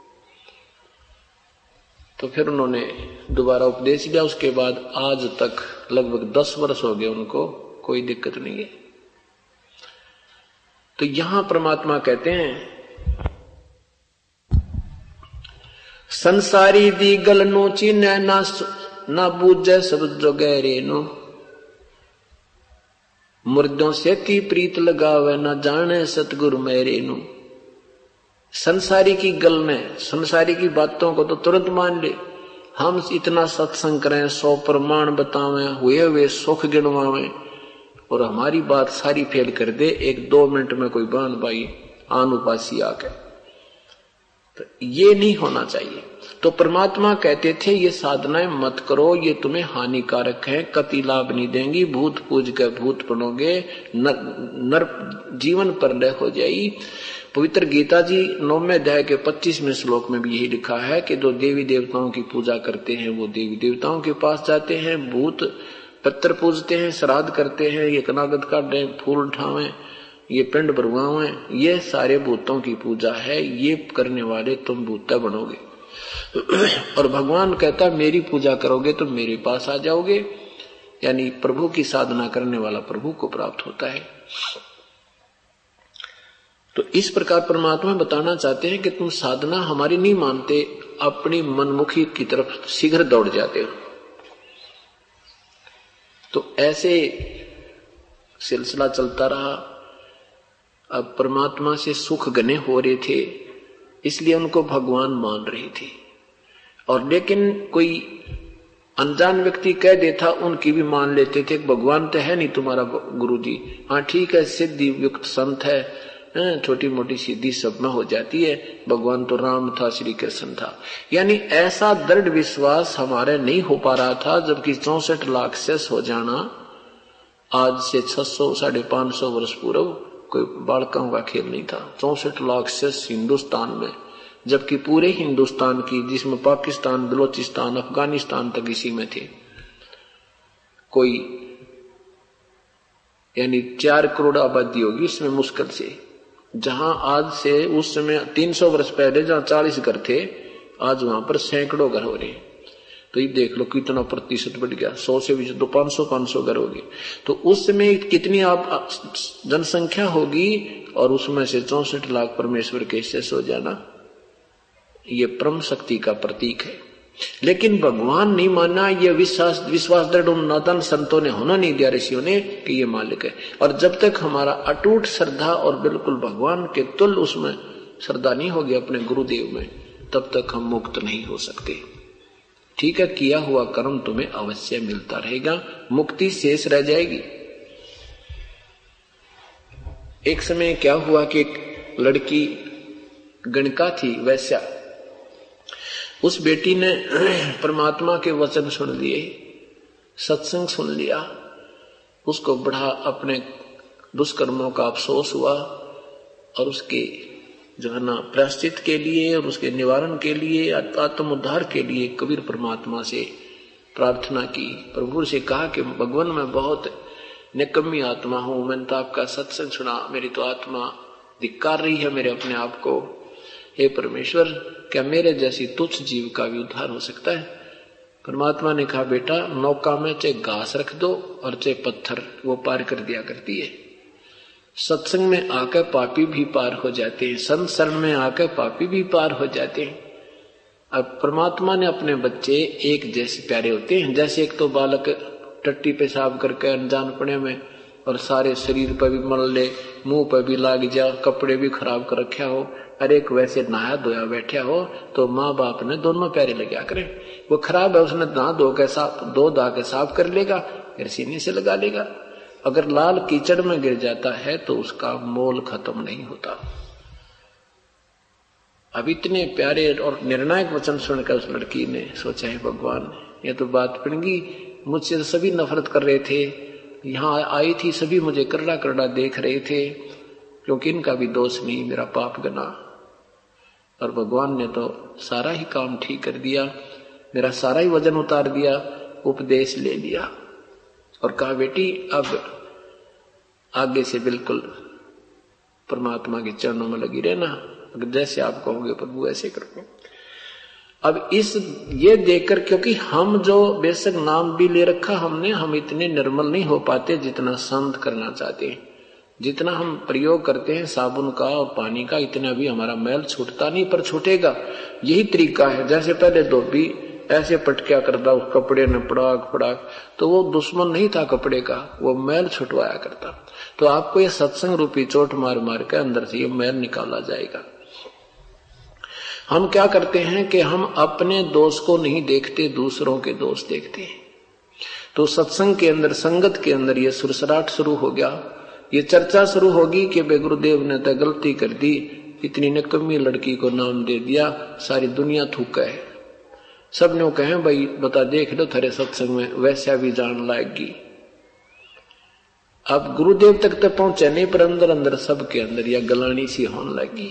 तो फिर उन्होंने दोबारा उपदेश दिया। उसके बाद आज तक लगभग दस वर्ष हो गए उनको, कोई दिक्कत नहीं है। तो यहां परमात्मा कहते हैं संसारी दी गल नो चीने ना ना बूझे सब जो गहरे नो, मुर्दों से ती प्रीत लगावे ना जाने सतगुरु मेरे नो। संसारी की गल ने, संसारी की बातों को तो तुरंत मान ले, हम इतना सत्संग करें, सौ प्रमाण बतावें, हुए हुए सुख गिनवावें और हमारी बात सारी फेल कर दे एक दो मिनट में कोई बांध पाई आन उपासी आके, तो ये नहीं होना चाहिए। तो परमात्मा कहते थे ये साधनाएं मत करो, ये तुम्हें हानिकारक है, कति लाभ नहीं देंगी, भूत पूज के भूत बनोगे, नर, नर जीवन पर लय हो जाएगी। पवित्र गीता जी नौवें अध्याय के पच्चीसवें श्लोक में भी यही लिखा है कि जो देवी देवताओं की पूजा करते हैं वो देवी देवताओं के पास जाते हैं, भूत पत्थर पूजते हैं, श्राद्ध करते हैं, ये कनागत काटे, फूल उठावें, ये पिंड भरवावें, ये सारे भूतों की पूजा है, ये करने वाले तुम भूता बनोगे। और भगवान कहता मेरी पूजा करोगे तो मेरे पास आ जाओगे, यानी प्रभु की साधना करने वाला प्रभु को प्राप्त होता है। तो इस प्रकार परमात्मा बताना चाहते हैं कि तुम साधना हमारी नहीं मानते, अपनी मनमुखी की तरफ शीघ्र दौड़ जाते हो। तो ऐसे सिलसिला चलता रहा। अब परमात्मा से सुख गने हो रहे थे, इसलिए उनको भगवान मान रही थी। और लेकिन कोई अनजान व्यक्ति कह देता उनकी भी मान लेते थे, भगवान तो है नहीं तुम्हारा गुरु जी, हाँ ठीक है सिद्धि युक्त संत है, छोटी मोटी सिद्धि सब में हो जाती है, भगवान तो राम था, श्री कृष्ण था। यानी ऐसा दृढ़ विश्वास हमारे नहीं हो पा रहा था, जबकि चौसठ लाख शेष हो जाना आज से छह सौ साढ़े पांच सौ वर्ष पूर्व कोई बालकों का खेल नहीं था। चौसठ लाख शेष हिंदुस्तान में, जबकि पूरे हिंदुस्तान की, जिसमें पाकिस्तान, बलोचिस्तान, अफगानिस्तान तक इसी में थे, कोई यानी चार करोड़ आबादी होगी इसमें मुश्किल से। जहां आज से उस समय तीन सौ वर्ष पहले जहां चालीस घर थे, आज वहां पर सैकड़ों घर हो रहे हैं। तो ये देख लो कितना प्रतिशत बढ़ गया, सौ से भी तो पांच सौ पांच सौ घर होगी। तो उस समय कितनी आप जनसंख्या होगी, और उसमें से चौसठ लाख परमेश्वर के शेष हो जाना, ये परम शक्ति का प्रतीक है। लेकिन भगवान नहीं माना, ये विश्वास विश्वास दृढ़ नादान संतों ने होना नहीं दिया, ऋषियों ने, कि ये मालिक है। और जब तक हमारा अटूट श्रद्धा और बिल्कुल भगवान के तुल्य उसमें श्रद्धा नहीं होगी अपने गुरुदेव में, तब तक हम मुक्त नहीं हो सकते। ठीक है, किया हुआ कर्म तुम्हें अवश्य मिलता रहेगा, मुक्ति शेष रह जाएगी। एक समय क्या हुआ कि एक लड़की गणका थी, वैश्या, उस बेटी ने परमात्मा के वचन सुन लिए, सत्संग सुन लिया, उसको बड़ा अपने दुष्कर्मों का अफसोस हुआ, और उसके जो है ना प्रायश्चित के लिए और उसके निवारण के लिए, आत्म उद्धार के लिए कबीर परमात्मा से प्रार्थना की। प्रभु से कहा कि भगवान मैं बहुत निकम्मी आत्मा हूं, मैंने तो आपका सत्संग सुना, मेरी तो आत्मा धिक्कार रही है मेरे अपने आप को। हे परमेश्वर, क्या मेरे जैसी तुच्छ जीव का भी उद्धार हो सकता है? परमात्मा ने कहा बेटा, नौका में चाहे घास रख दो और चाहे पत्थर, वो पार कर दिया करती है। सत्संग में आकर पापी भी पार हो जाते हैं, संत शरण में आकर पापी भी पार हो जाते हैं। अब परमात्मा ने अपने बच्चे एक जैसे प्यारे होते हैं। जैसे एक तो बालक टट्टी पेशाब करके अनजानपने में और सारे शरीर पर भी मल ले, मुंह पर भी लाग जा, कपड़े भी खराब कर रखा हो, अरे एक वैसे नहाया धोया बैठा हो तो माँ बाप ने दोनों पैरे लगा करे। वो खराब है, उसने नहा धो के साफ दो धा के साफ कर लेगा, फिर सीने से लगा लेगा। अगर लाल कीचड़ में गिर जाता है तो उसका मोल खत्म नहीं होता। अब इतने प्यारे और निर्णायक वचन सुनकर उस लड़की ने सोचा, है भगवान ये तो बात पड़ेगी, मुझसे तो सभी नफरत कर रहे थे, यहाँ आई थी सभी मुझे करड़ा करड़ा देख रहे थे, क्योंकि इनका भी दोष नहीं, मेरा पाप गना। और भगवान ने तो सारा ही काम ठीक कर दिया, मेरा सारा ही वजन उतार दिया, उपदेश ले लिया और कहा बेटी अब आगे से बिल्कुल परमात्मा के चरणों में लगी रहना, अगर जैसे आप कहोगे प्रभु ऐसे करोगे। अब इस ये देखकर, क्योंकि हम जो बेशक नाम भी ले रखा हमने, हम इतने निर्मल नहीं हो पाते जितना संत करना चाहते हैं। जितना हम प्रयोग करते हैं साबुन का और पानी का, इतना भी हमारा मैल छूटता नहीं, पर छूटेगा। यही तरीका है। जैसे पहले धोबी ऐसे पटकिया करता उस कपड़े ने पड़ाक पड़ाक, तो वो दुश्मन नहीं था कपड़े का, वो मैल छुटवाया करता। तो आपको ये सत्संग रूपी चोट मार मार के अंदर से ये मैल निकाला जाएगा। हम क्या करते हैं कि हम अपने दोष को नहीं देखते, दूसरों के दोष देखते हैं। तो सत्संग के अंदर, संगत के अंदर ये सुरसराट शुरू हो गया, ये चर्चा शुरू होगी कि बे गुरुदेव ने तो गलती कर दी, इतनी निकम्मी लड़की को नाम दे दिया, सारी दुनिया थूका है। सब ने कहे भाई बता देख लो थारे सत्संग में वैसा भी जान लाएगी। अब गुरुदेव तक तो पहुंचे नहीं, पर अंदर अंदर सबके अंदर यह गलानी सी होने लगी।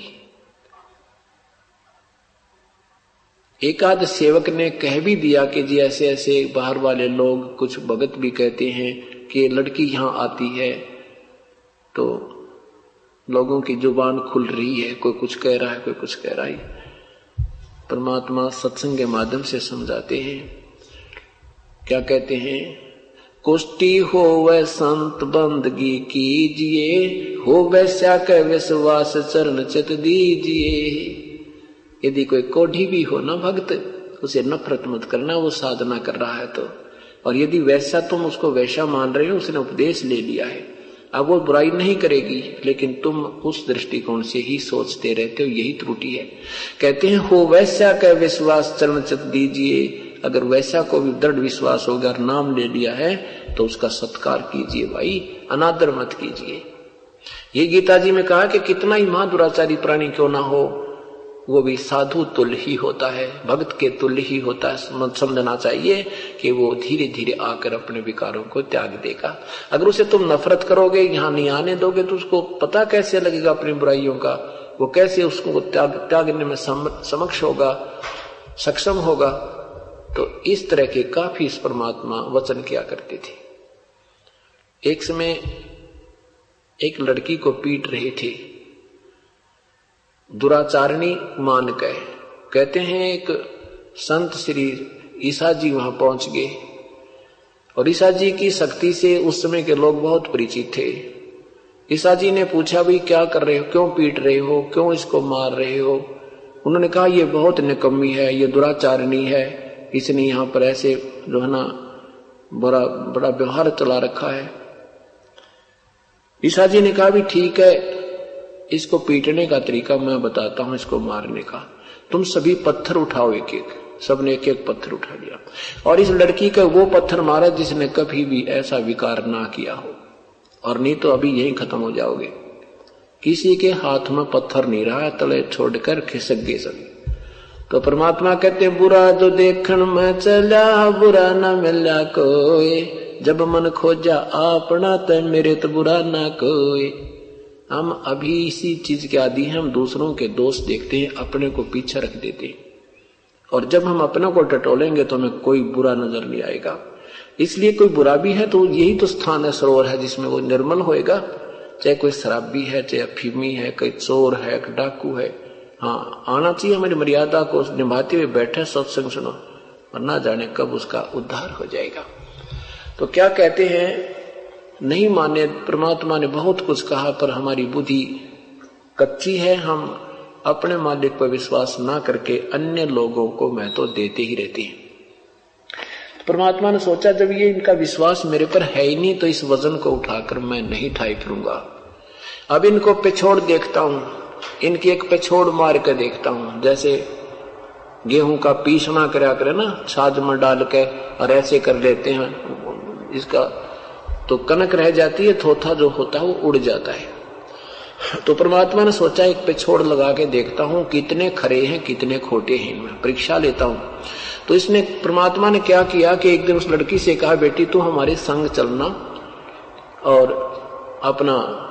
एक आध सेवक ने कह भी दिया कि जी ऐसे ऐसे बाहर वाले लोग, कुछ भगत भी कहते हैं कि लड़की यहां आती है तो लोगों की जुबान खुल रही है, कोई कुछ कह रहा है, कोई कुछ कह रहा है। परमात्मा सत्संग के माध्यम से समझाते हैं, क्या कहते हैं, कुष्टि हो वह संत बंदगी कीजिए, हो वैसा के विश्वास चरण चित दीजिए। यदि कोई कोढ़ी भी हो ना भक्त, उसे नफरत मत करना, वो साधना कर रहा है तो। और यदि वैसा तुम उसको वैसा मान रहे हो, उसने उपदेश ले लिया है, अब वो बुराई नहीं करेगी, लेकिन तुम उस दृष्टिकोण से ही सोचते रहते हो, यही त्रुटि है। कहते हैं हो वैसा का विश्वास चरण चित दीजिए। अगर वैसा को भी दृढ़ विश्वास होगा, नाम ले लिया है, तो उसका सत्कार कीजिए भाई, अनादर मत कीजिए। ये गीता जी में कहा कि कितना ही महादुराचारी प्राणी क्यों ना हो, वो भी साधु तुल्य ही होता है, भक्त के तुल्य ही होता है। समझना चाहिए कि वो धीरे धीरे आकर अपने विकारों को त्याग देगा। अगर उसे तुम नफरत करोगे, यहाँ नहीं आने दोगे, तो उसको पता कैसे लगेगा अपनी बुराइयों का, वो कैसे उसको त्याग त्यागने में सम, समक्ष होगा, सक्षम होगा। तो इस तरह के काफी इस परमात्मा वचन किया करते थे। एक समय एक लड़की को पीट रहे थे, दुराचारणी मान गए। कहते हैं एक संत श्री ईसा जी वहां पहुंच गए, और ईसा जी की शक्ति से उस समय के लोग बहुत परिचित थे। ईसा जी ने पूछा भी क्या कर रहे हो, क्यों पीट रहे हो, क्यों इसको मार रहे हो। उन्होंने कहा ये बहुत निकम्मी है, ये दुराचारणी है, इसने यहाँ पर ऐसे जो है ना बड़ा बड़ा व्यवहार चला रखा है। ईसा जी ने कहा भी ठीक है, इसको पीटने का तरीका मैं बताता हूं, इसको मारने का। तुम सभी पत्थर उठाओ एक एक। सबने एक एक पत्थर उठा लिया और इस लड़की का वो पत्थर मारा जिसने कभी भी ऐसा विकार ना किया हो, और नहीं तो अभी यही खत्म हो जाओगे। किसी के हाथ में पत्थर नहीं रहा, तले छोड़कर खिसक गए सभी। तो परमात्मा कहते बुरा जो देखण में चला, बुरा न मिला कोई, जब मन खोजा अपना ते मेरे तो बुरा ना कोई। हम अभी इसी चीज के आदि हैं, हम दूसरों के दोष देखते हैं, अपने को पीछे रख देते हैं, और जब हम अपने को टटोलेंगे तो हमें कोई बुरा नजर नहीं आएगा। इसलिए कोई बुरा भी है तो यही तो स्थान है, सरोवर है, जिसमें वो निर्मल होएगा। चाहे कोई शराबी है, चाहे अफीमी है, कोई चोर है, डाकू है, हाँ आना चाहिए, हमारी मर्यादा को निभाते हुए बैठे सत्संग सुनो, और ना जाने कब उसका उद्धार हो जाएगा। तो क्या कहते हैं, नहीं माने, परमात्मा ने बहुत कुछ कहा पर हमारी बुद्धि कच्ची है, हम अपने मालिक पर विश्वास ना करके अन्य लोगों को महत्व देते ही रहते हैं। परमात्मा ने सोचा जब ये इनका विश्वास मेरे पर है ही नहीं तो इस वजन को उठाकर मैं नहीं ठाई फिरूंगा। अब इनको पिछोड़ देखता हूं, इनकी एक पिछोड़ मार के देखता हूं। जैसे गेहूं का पीसना करा करे ना छाछ में डाल के और ऐसे कर लेते हैं, इसका तो कनक रह जाती है, थोथा जो होता है वो उड़ जाता है। तो परमात्मा ने सोचा एक पिछोड़ लगा के देखता हूं कितने खरे हैं कितने खोटे हैं, इनमें परीक्षा लेता हूं। तो इसने परमात्मा ने क्या किया कि एक दिन उस लड़की से कहा, बेटी तू हमारे संग चलना और अपना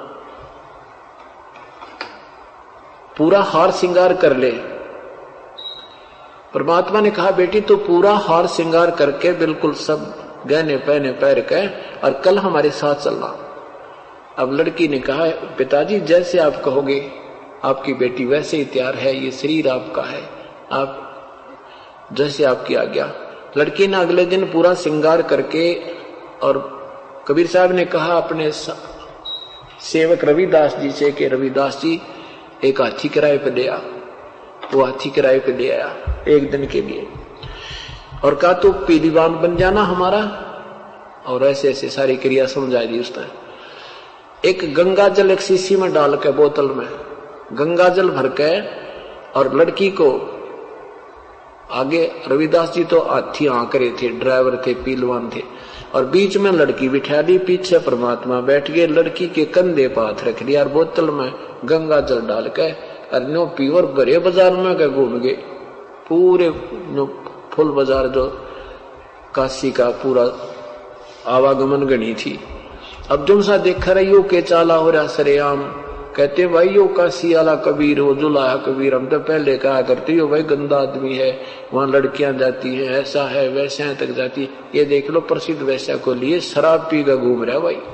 पूरा हार श्रृंगार कर ले। परमात्मा ने कहा, बेटी तू पूरा हार श्रृंगार करके बिल्कुल सब गहने पहने पहन के और कल हमारे साथ चलना। अब लड़की ने कहा, पिताजी जैसे आप कहोगे, आपकी बेटी वैसे ही तैयार है, ये शरीर आपका है, आप जैसे आपकी आज्ञा। लड़की ने अगले दिन पूरा श्रृंगार करके, और कबीर साहब ने कहा अपने सेवक रविदास जी से कि रविदास जी एक हाथी किराए पे ले आ। वो हाथी किराए पे ले आया एक दिन के लिए और कहा तू पीलीवान बन जाना हमारा, और ऐसे ऐसे सारी क्रिया समझा दी उसने। एक गंगा जल एक शीशी में डाल के बोतल में गंगा जल भर के, और लड़की को आगे रविदास जी तो हाथी हाँक रहे थे, ड्राइवर थे, पीलवान थे, और बीच में लड़की बिठा दी, पीछे परमात्मा बैठ गए, लड़की के कंधे पर हाथ रख लिया और बोतल में गंगा जल डाल के अरनो पीवर भरे बाजार में गए, घूम गए पूरे फुल बाजार जो काशी का पूरा आवागमन गणी थी। अब तुम सा देख रही हो के चाला हो रहा सरेआम, कहते भाई यो काशी वाला कबीर हो जुलाया कबीर, हम तो पहले कहा करते हो भाई गंदा आदमी है, वहां लड़कियां जाती हैं, ऐसा है वैसे तक जाती है। ये देख लो प्रसिद्ध वैश्या को लिए शराब पी कर घूम रहा भाई।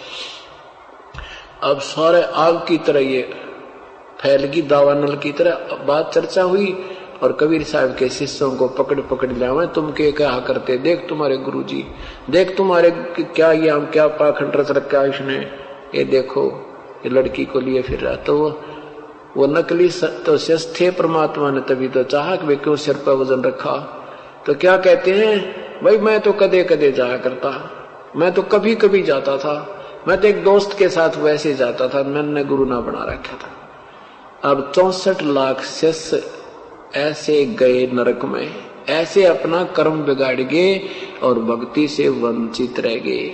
अब सारे आग की तरह ये फैल गई, दावानल की तरह बात चर्चा हुई, और कबीर साहब के शिष्यों को पकड़ पकड़ लिया, तुम के क्या करते, देख तुम्हारे गुरुजी, देख तुम्हारे क्या ये हम क्या पाखंड रच रखा इसने, ये देखो ये लड़की को लिए फिर रहा। तो वो वो नकली तो शस थे, परमात्मा ने तभी तो चाहा कि वे क्यों सिर पर वजन रखा। तो क्या कहते हैं, भाई मैं तो कदे कदे जाया करता, मैं तो कभी कभी जाता था, मैं तो एक दोस्त के साथ वैसे जाता था, मैंने गुरु ना बना रखा था। अब चौसठ लाख शिष्य ऐसे गए नरक में, ऐसे अपना कर्म बिगाड़ गए और भक्ति से वंचित रह गए।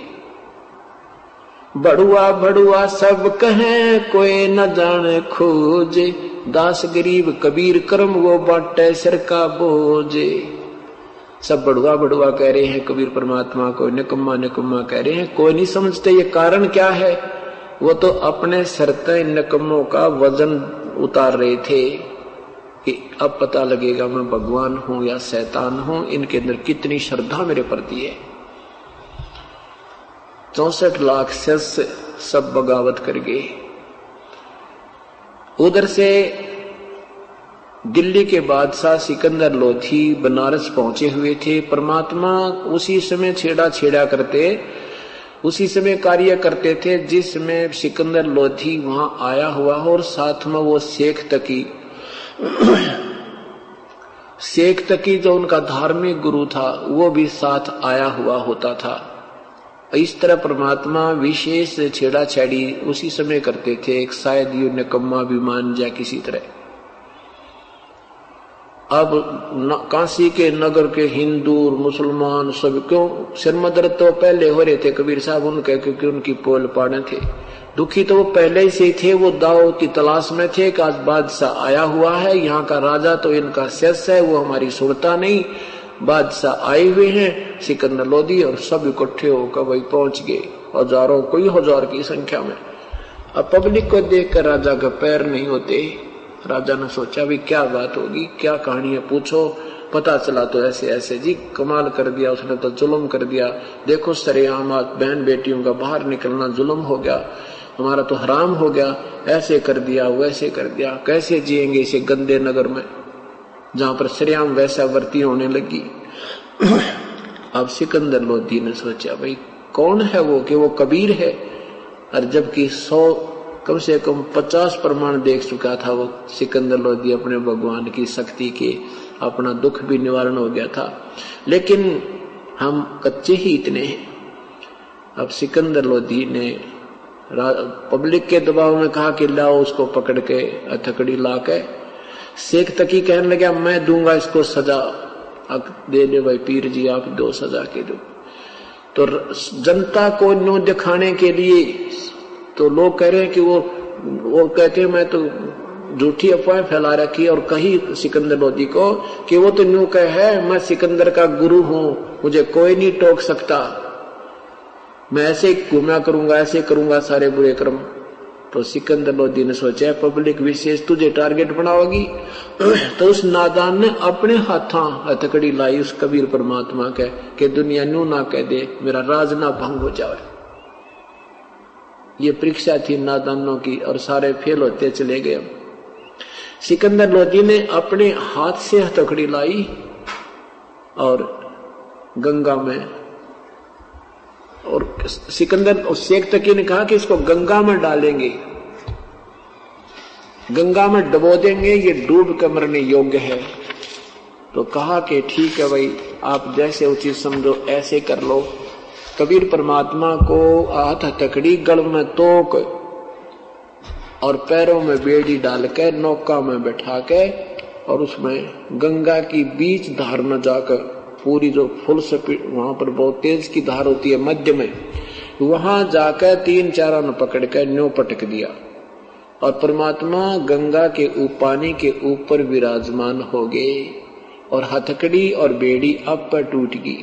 बड़ुआ बड़ुआ सब कहे कोई न जाने खोजे, दास गरीब कबीर कर्म वो बाटे सिर का बोझे। सब बड़ुआ बड़ुआ कह रहे हैं कबीर परमात्मा को, निकम्मा निकम्मा कह रहे हैं, कोई नहीं समझते ये कारण क्या है। वो तो अपने सर पे निकम्मों का वजन उतार रहे थे कि अब पता लगेगा मैं भगवान हूं या शैतान हूं, इनके अंदर कितनी श्रद्धा मेरे प्रति है। चौसठ लाख शिष्य सब बगावत कर गए। उधर से दिल्ली के बादशाह सिकंदर लोधी बनारस पहुंचे हुए थे। परमात्मा उसी समय छेड़ा छेड़ा करते, उसी समय कार्य करते थे जिसमें सिकंदर लोधी वहां आया हुआ हो, और साथ में वो शेख तकी शेख तकी जो उनका धार्मिक गुरु था वो भी साथ आया हुआ होता था। इस तरह परमात्मा विशेष छेड़ा छेड़ी उसी समय करते थे, एक शायद यू निकम्मा भी मान जाए किसी तरह। अब काशी के नगर के हिंदू मुसलमान सब क्यों सिरमदर्द तो पहले हो रहे थे कबीर साहब उनके, क्योंकि उनकी पोल पाने थे। दुखी तो वो पहले ही से थे, वो दाव की तलाश में थे कि आज बादशाह आया हुआ है, यहाँ का राजा तो इनका शिष्य है, वो हमारी सुनता नहीं। बादशाह आए हुए हैं सिकंदर लोधी, और सब इकट्ठे होकर वही पहुंच गए, हजारों कोई हजार की संख्या में। अब पब्लिक को देखकर राजा का पैर नहीं होते। राजा ने सोचा भी क्या बात होगी, क्या कहानी है, पूछो। पता चला तो ऐसे ऐसे जी कमाल कर दिया उसने, तो जुल्म कर दिया। देखो सरेआम बहन बेटियों का बाहर निकलना जुल्म हो गया, हमारा तो हराम हो गया, ऐसे कर दिया वैसे कर दिया, कैसे जिएंगे इसे गंदे नगर में जहां पर सरेआम वैसा वर्ती होने लगी। अब सिकंदर लोधी ने सोचा भाई कौन है वो, कि वो कबीर है, और जबकि सौ कम से कम पचास प्रमाण देख चुका था वो सिकंदर लोधी अपने भगवान की शक्ति के, अपना दुख भी निवारण हो गया था। लेकिन हम कच्चे ही इतने हैं। अब सिकंदर लोधी ने पब्लिक के दबाव में कहा कि लाओ उसको पकड़ के हथकड़ी ला के। शेख तकी कहने लगा मैं दूंगा इसको सजा। दे दे भाई पीर जी आप दो सजा के दो। तो जनता को न्यू दिखाने के लिए तो लोग कह रहे हैं कि वो वो कहते हैं मैं तो झूठी अफवाहें फैला रखी है और कही सिकंदर लोधी को कि वो तो न्यू कह है मैं सिकंदर का गुरु हूं, मुझे कोई नहीं टोक सकता, मैं ऐसे घूमा करूंगा ऐसे करूंगा सारे बुरे कर्म। तो सिकंदर लोधी ने सोचा पब्लिक विशेष तुझे टारगेट बनाओगी। तो उस नादान ने अपने हाथों हथकड़ी लाई उस कबीर परमात्मा के कि दुनिया न्यू ना कह दे मेरा राज ना भंग हो जाए। ये परीक्षा थी नादानों की और सारे फेल होते चले गए। सिकंदर लोधी ने अपने हाथ से हथकड़ी लाई और गंगा में, और सिकंदर और शेख तकी ने कहा कि इसको गंगा में डालेंगे, गंगा में डबो देंगे, ये डूब कर मरने योग्य है। तो कहा कि ठीक है भाई आप जैसे उचित समझो ऐसे कर लो। कबीर परमात्मा को हाथ हथकड़ी गल में तोक और पैरों में बेड़ी डाल के नौका में बैठा के और उसमें गंगा की बीच धार में जाकर पूरी जो फुल स्पीड वहां पर बहुत तेज की धार होती है मध्य में, वहां जाकर तीन चारों ने पकड़ कर न्यो पटक दिया और परमात्मा गंगा के पानी के ऊपर विराजमान हो गए और हथकड़ी और बेड़ी अब पर टूट गई।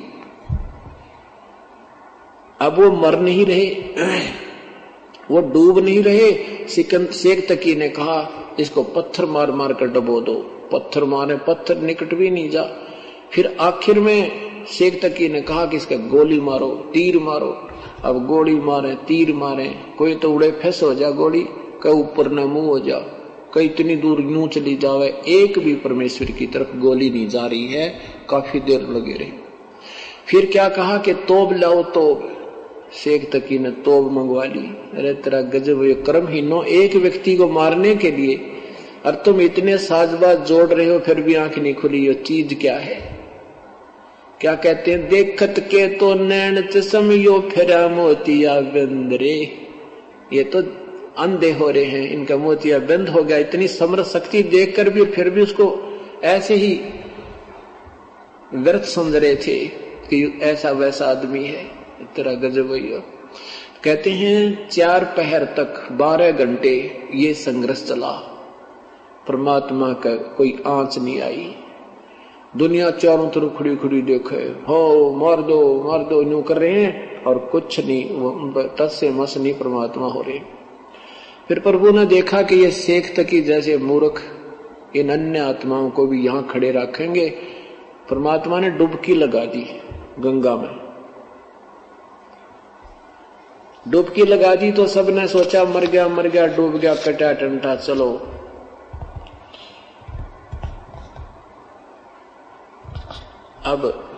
अब वो मर नहीं रहे, वो डूब नहीं रहे। सिकंदर शेख तकी ने कहा इसको पत्थर मार मार कर डबो दो। पत्थर मारे पत्थर निकट भी नहीं जा। फिर आखिर में शेख तकी ने कहा कि इसका गोली मारो तीर मारो। अब गोली मारे तीर मारे, कोई तो उड़े फैस हो जा गोली, कहीं ऊपर न मुंह हो जा, कहीं इतनी दूर यूं चली जावे, एक भी परमेश्वर की तरफ गोली नहीं जा रही है। काफी देर लगे रही। फिर क्या कहा कि तोब लाओ तोब। शेख तकी ने तोब मंगवा ली। अरे तेरा गजब ये कर्म ही नो, एक व्यक्ति को मारने के लिए और तुम इतने साजबाज जोड़ रहे हो फिर भी आंख नहीं खुली। ये चीज क्या है? क्या कहते हैं, देखत के तो नैन चसमियो फेरा मोतिया बंदरे। ये तो अंधे हो रहे हैं, इनका मोतिया बंद हो गया। इतनी समर्थ शक्ति देखकर भी फिर भी उसको ऐसे ही व्यर्थ समझ रहे थे कि ऐसा वैसा आदमी है। तेरा गजब भैया। कहते हैं चार पहर तक बारह घंटे ये संघर्ष चला, परमात्मा का कोई आंच नहीं आई। दुनिया चारों तरफ खड़ी खड़ी देखे, हो मार दो मार दो न्यू कर रहे हैं और कुछ नहीं, तस से मस नहीं परमात्मा हो रहे। फिर प्रभु ने देखा कि ये शेख तकी जैसे मूर्ख इन अन्य आत्माओं को भी यहां खड़े रखेंगे। परमात्मा ने डुबकी लगा दी गंगा में। डुबकी लगा दी तो सबने सोचा मर गया मर गया डूब गया कटा टंटा चलो। अब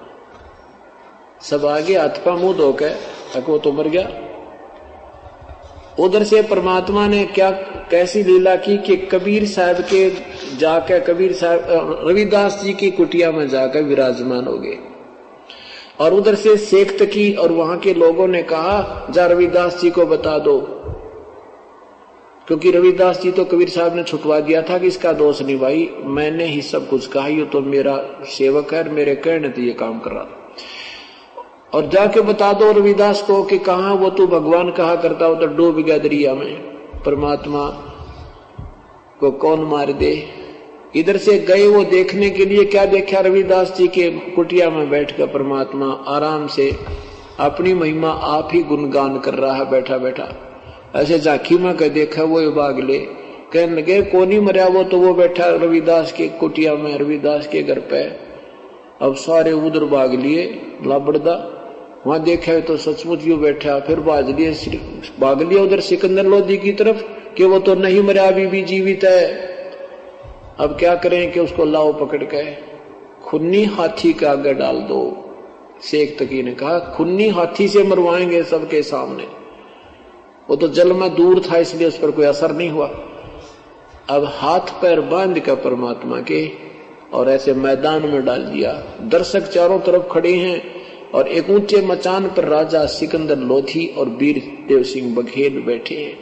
सब आगे हाथ पा मुंह धो के वो तो मर गया। उधर से परमात्मा ने क्या कैसी लीला की कि कबीर साहब के जाकर कबीर साहब रविदास जी की कुटिया में जाकर विराजमान हो गए। और उधर से शेख तकी और वहां के लोगों ने कहा जा रविदास जी को बता दो, क्योंकि रविदास जी तो कबीर साहब ने छुटवा दिया था कि इसका दोष नहीं भाई, मैंने ही सब कुछ कहा, ये तो मेरा सेवक है, मेरे कहने तो ये काम कर रहा। और जाके बता दो रविदास को कि कहा वो तू भगवान कहा करता हो तो डूब गया दरिया में, परमात्मा को कौन मार दे। इधर से गए वो देखने के लिए, क्या देखा रविदास जी के कुटिया में बैठकर परमात्मा आराम से अपनी महिमा आप ही गुणगान कर रहा है बैठा बैठा। ऐसे झांकी में कह देखा वो भाग ले, कहने लगे कौन ही मरा, वो तो वो बैठा रविदास के कुटिया में रविदास के घर पे। अब सारे उधर भाग लिए लाबड़दा, वहां देखा तो सचमुच भी बैठा। फिर भाग लिए भाग लिया उधर सिकंदर लोधी की तरफ कि वो तो नहीं मरा अभी भी जीवित है। अब क्या करें कि उसको लाओ पकड़ के खुन्नी हाथी के आगे डाल दो। शेख तकी ने कहा खुन्नी हाथी से मरवाएंगे सबके सामने। वो तो जल में दूर था इसलिए उस पर कोई असर नहीं हुआ। अब हाथ पैर बांध कर परमात्मा के और ऐसे मैदान में डाल दिया। दर्शक चारों तरफ खड़े हैं और एक ऊंचे मचान पर राजा सिकंदर लोधी और वीर देव सिंह बघेल बैठे हैं।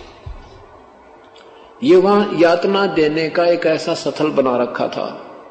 ये वहां यातना देने का एक ऐसा स्थल बना रखा था।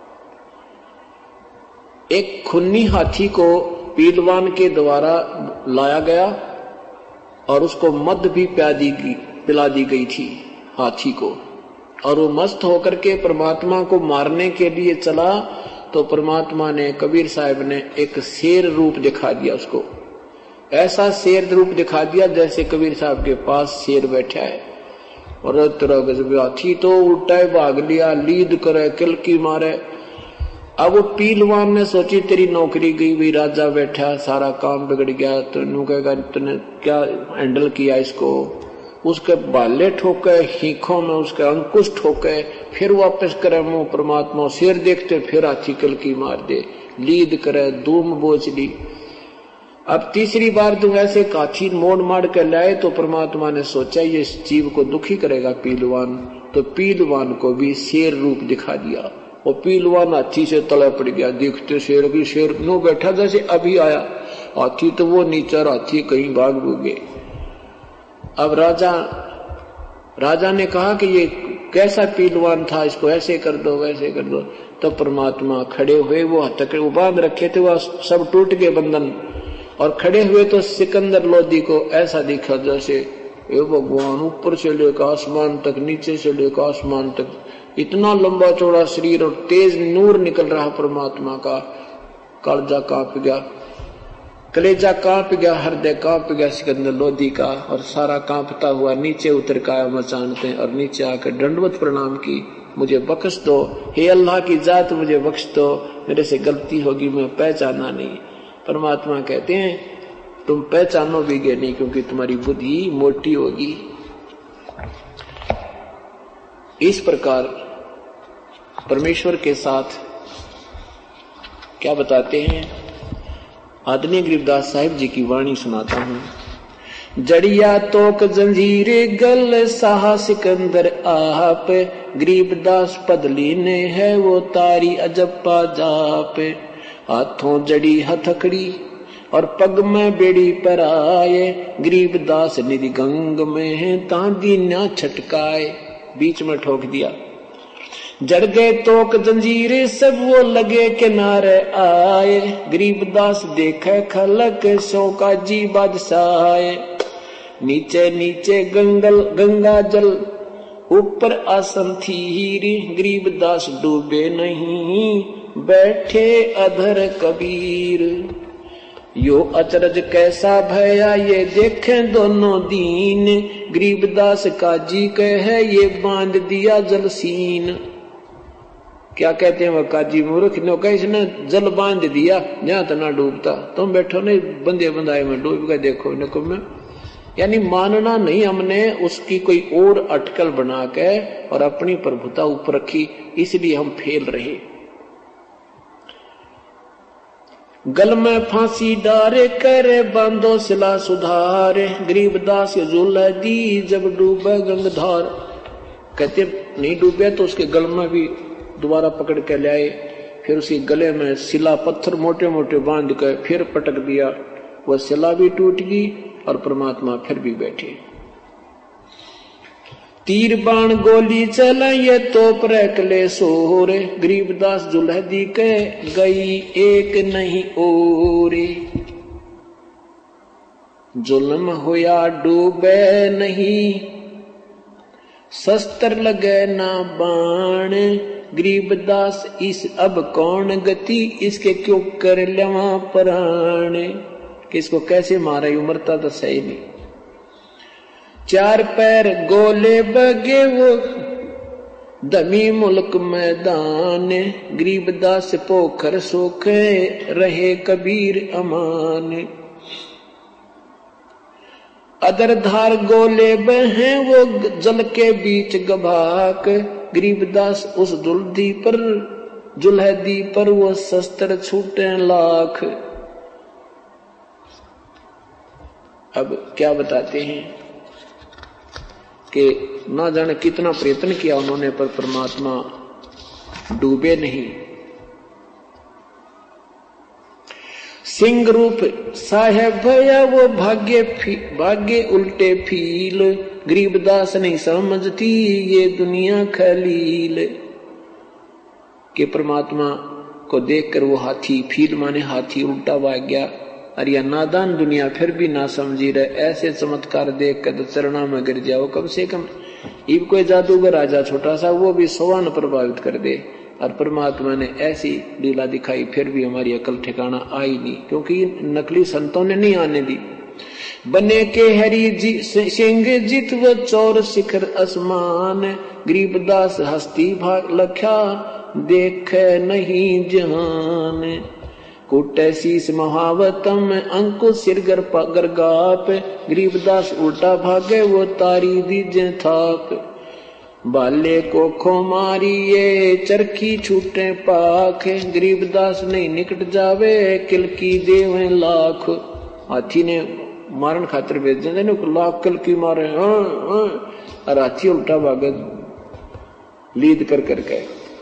एक खुन्नी हाथी को पीलवान के द्वारा लाया गया और उसको मद भी प्यादी पिला दी गई थी हाथी को, और वो मस्त होकर के परमात्मा को मारने के लिए चला तो परमात्मा ने, कबीर साहब ने एक शेर रूप दिखा दिया उसको। ऐसा शेर रूप दिखा दिया जैसे कबीर साहब के पास शेर बैठा है, और तरह गजब हाथी तो उल्टा भाग लिया, लीद करे, किलकी मारे। अब वो पीलवान ने सोची तेरी नौकरी गई, भी राजा बैठा, सारा काम बिगड़ गया, तेनू कहेगा तूने क्या हैंडल किया इसको। उसके बाले ठोके, हीखों में उसके अंकुश ठोके, फिर वापस करे मुंह परमात्मा, शेर देखते फिर हाथी किलकी मार दे, लीद करे, धूम बोझ ली। अब तीसरी बार तुम ऐसे काठी मोड़ मार कर लाए तो परमात्मा ने सोचा ये जीव को दुखी करेगा पीलवान, तो पीलवान को भी शेर रूप दिखा दिया। वो पीलवान हाथी से तले पड़ गया, देखते शेर की शेर नो बैठा जैसे अभी आया, हाथी तो वो नीचा, हाथी कहीं भाग गए। अब राजा राजा ने कहा कि ये कैसा पीलवान था, इसको ऐसे कर दो वैसे कर दो। तो परमात्मा खड़े हुए, वो हथकड़े वो बांध रखे थे, वह सब टूट गए बंधन, और खड़े हुए तो सिकंदर लोधी को ऐसा दिखा जैसे ये भगवान ऊपर से लेकर आसमान तक, नीचे से लेकर आसमान तक, इतना लंबा चौड़ा शरीर और तेज नूर निकल रहा परमात्मा का। कालजा कांप गया, कलेजा कांप गया, हृदय कांप गया सिकंदर लोधी का, और सारा कांपता हुआ नीचे उतर का मचानते और नीचे आकर दंडवत प्रणाम की, मुझे बख्श दो, हे अल्लाह की जात मुझे बख्श दो, मेरे से गलती होगी, मैं पहचाना नहीं। परमात्मा कहते हैं तुम पहचानोगे नहीं क्योंकि तुम्हारी बुद्धि मोटी होगी। इस प्रकार परमेश्वर के साथ क्या बताते हैं, आदरणीय गरीबदास साहिब जी की वाणी सुनाता हूं। जड़िया तोक जंजीरे गल साहा सिकंदर आप, गरीबदास पदली ने है वो तारी अजप्पा जाप। हाथों जड़ी हथकड़ी और पग में बेड़ी पर आए, गरीबदास निधि गंग में है तांदी न छटकाए। बीच में ठोक दिया, जड़ गए तोक जंजीरे सब वो लगे किनारे आए, गरीबदास देखे खलक सो का जी बादशाह। नीचे नीचे गंगल गंगा जल ऊपर आसन थी, गरीबदास डूबे नहीं बैठे अधर कबीर। यो अचरज कैसा भया ये देखे दोनों दीन, गरीबदास काजी कहे ये बांध दिया जलसीन। क्या कहते हैं वह काजी मूर्ख ने कहा इसने जल बांध दिया, जहां तो ना डूबता, तुम बैठो नहीं बंदे बंदाए में डूब गए, देखो नको में। यानी मानना नहीं हमने, उसकी कोई और अटकल बना के और अपनी प्रभुता ऊपर रखी, इसलिए हम फेल रहे। गल में फांसी डारे करे बांधो सिला सुधारे, गरीबदास झूल दी जब डूबे गंगधार। कहते नहीं डूबे तो उसके गल में भी दोबारा पकड़ के लाए, फिर उसके गले में सिला पत्थर मोटे मोटे बांध के फिर पटक दिया, वह सिला भी टूट गई और परमात्मा फिर भी बैठे। तीर बाण गोली चला ये तोप रखले सोरे, गरीबदास जुल्हदी के गई एक नहीं ओरे। जुल्म होया डूबे नहीं शस्त्र लगे ना बाण, गरीबदास इस अब कौन गति इसके क्यों कर लेवा प्राण। किसको कैसे मारा, उमरता तो सही नहीं। चार पैर गोले बगे वो दमी मुल्क मैदान, गरीबदास पोखर सोखे रहे कबीर अमान। अदर धार गोले बहे वो जल के बीच गभाक, गरीबदास उस दुल्दी पर जुल्हदी पर वो शस्त्र छूटे लाख। अब क्या बताते हैं कि ना जाने कितना प्रयत्न किया उन्होंने, पर परमात्मा डूबे नहीं। सिंह रूप साहेब भया वो भाग्य भाग्य उल्टे फील, गरीबदास नहीं समझती ये दुनिया खलील। के परमात्मा को देखकर वो हाथी, फील माने हाथी, उल्टा भाग गया। और यह नादान दुनिया फिर भी ना समझी रहे, ऐसे चमत्कार देख कर तो चरणा में गिर जाओ। कम से कम इब कोई जादूगर राजा छोटा सा वो भी सवान प्रभावित कर दे, और परमात्मा ने ऐसी लीला दिखाई फिर भी हमारी अकल ठिकाना आई नहीं, क्योंकि नकली संतों ने नहीं आने दी। बने के हरि जी सिंह जित व चौर शिखर आसमान, गरीबदास हस्ती भाग लख्या देख नहीं जहान। कुटे शीस महावतम अंकुश सिर गर गाप, गरीबदास उल्टा भागे वो तारी दीजे थाप। बाले को खो मारिए चरखी छूटे पाख, गरीबदास नहीं निकट जावे किलकी देवे लाख। हाथी ने मारन खातिर भेज देते लाख किलकी मारे, और हाथी उल्टा भागे लीद कर करके।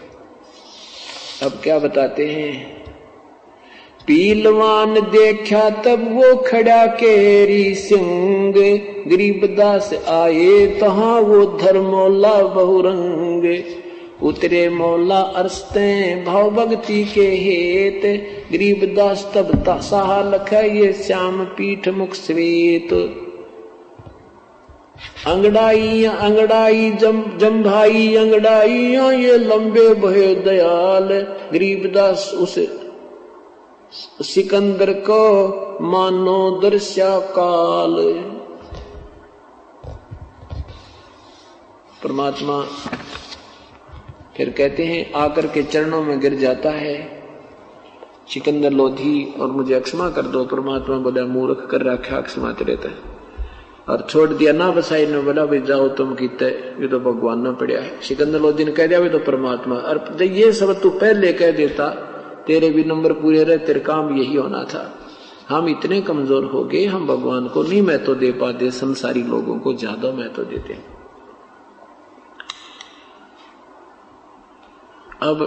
अब क्या बताते हैं, पीलवान देखा तब वो खड़ा केरी सिंह, गरीबदास आए तहाँ वो धर्मौला बहुरंग। उतरे मौला अरसते भाव भक्ति के हेत, गरीबदास तब सहा लखा ये श्याम पीठ मुख श्वेत। अंगड़ाई अंगड़ाई जम जम्भाई अंगड़ाइया ये लंबे भय दयाल, गरीबदास उस सिकंदर को मानो दर्शा काल। परमात्मा फिर कहते हैं आकर के चरणों में गिर जाता है सिकंदर लोधी, और मुझे क्षमा कर दो। परमात्मा बोला मूर्ख कर रखा क्षमा रहता है, और छोड़ दिया ना बसाई ने बोला भाई जाओ तुम कीते, ये तो भगवान ना पड़ा है। सिकंदर लोधी ने कह दिया वे तो परमात्मा, और ये सब तू पहले कह देता तेरे भी नंबर पूरे रहे, तेरे काम यही होना था। हम इतने कमजोर हो गए, हम भगवान को नहीं महत्व दे पाते, संसारी लोगों को ज्यादा महत्व देते। अब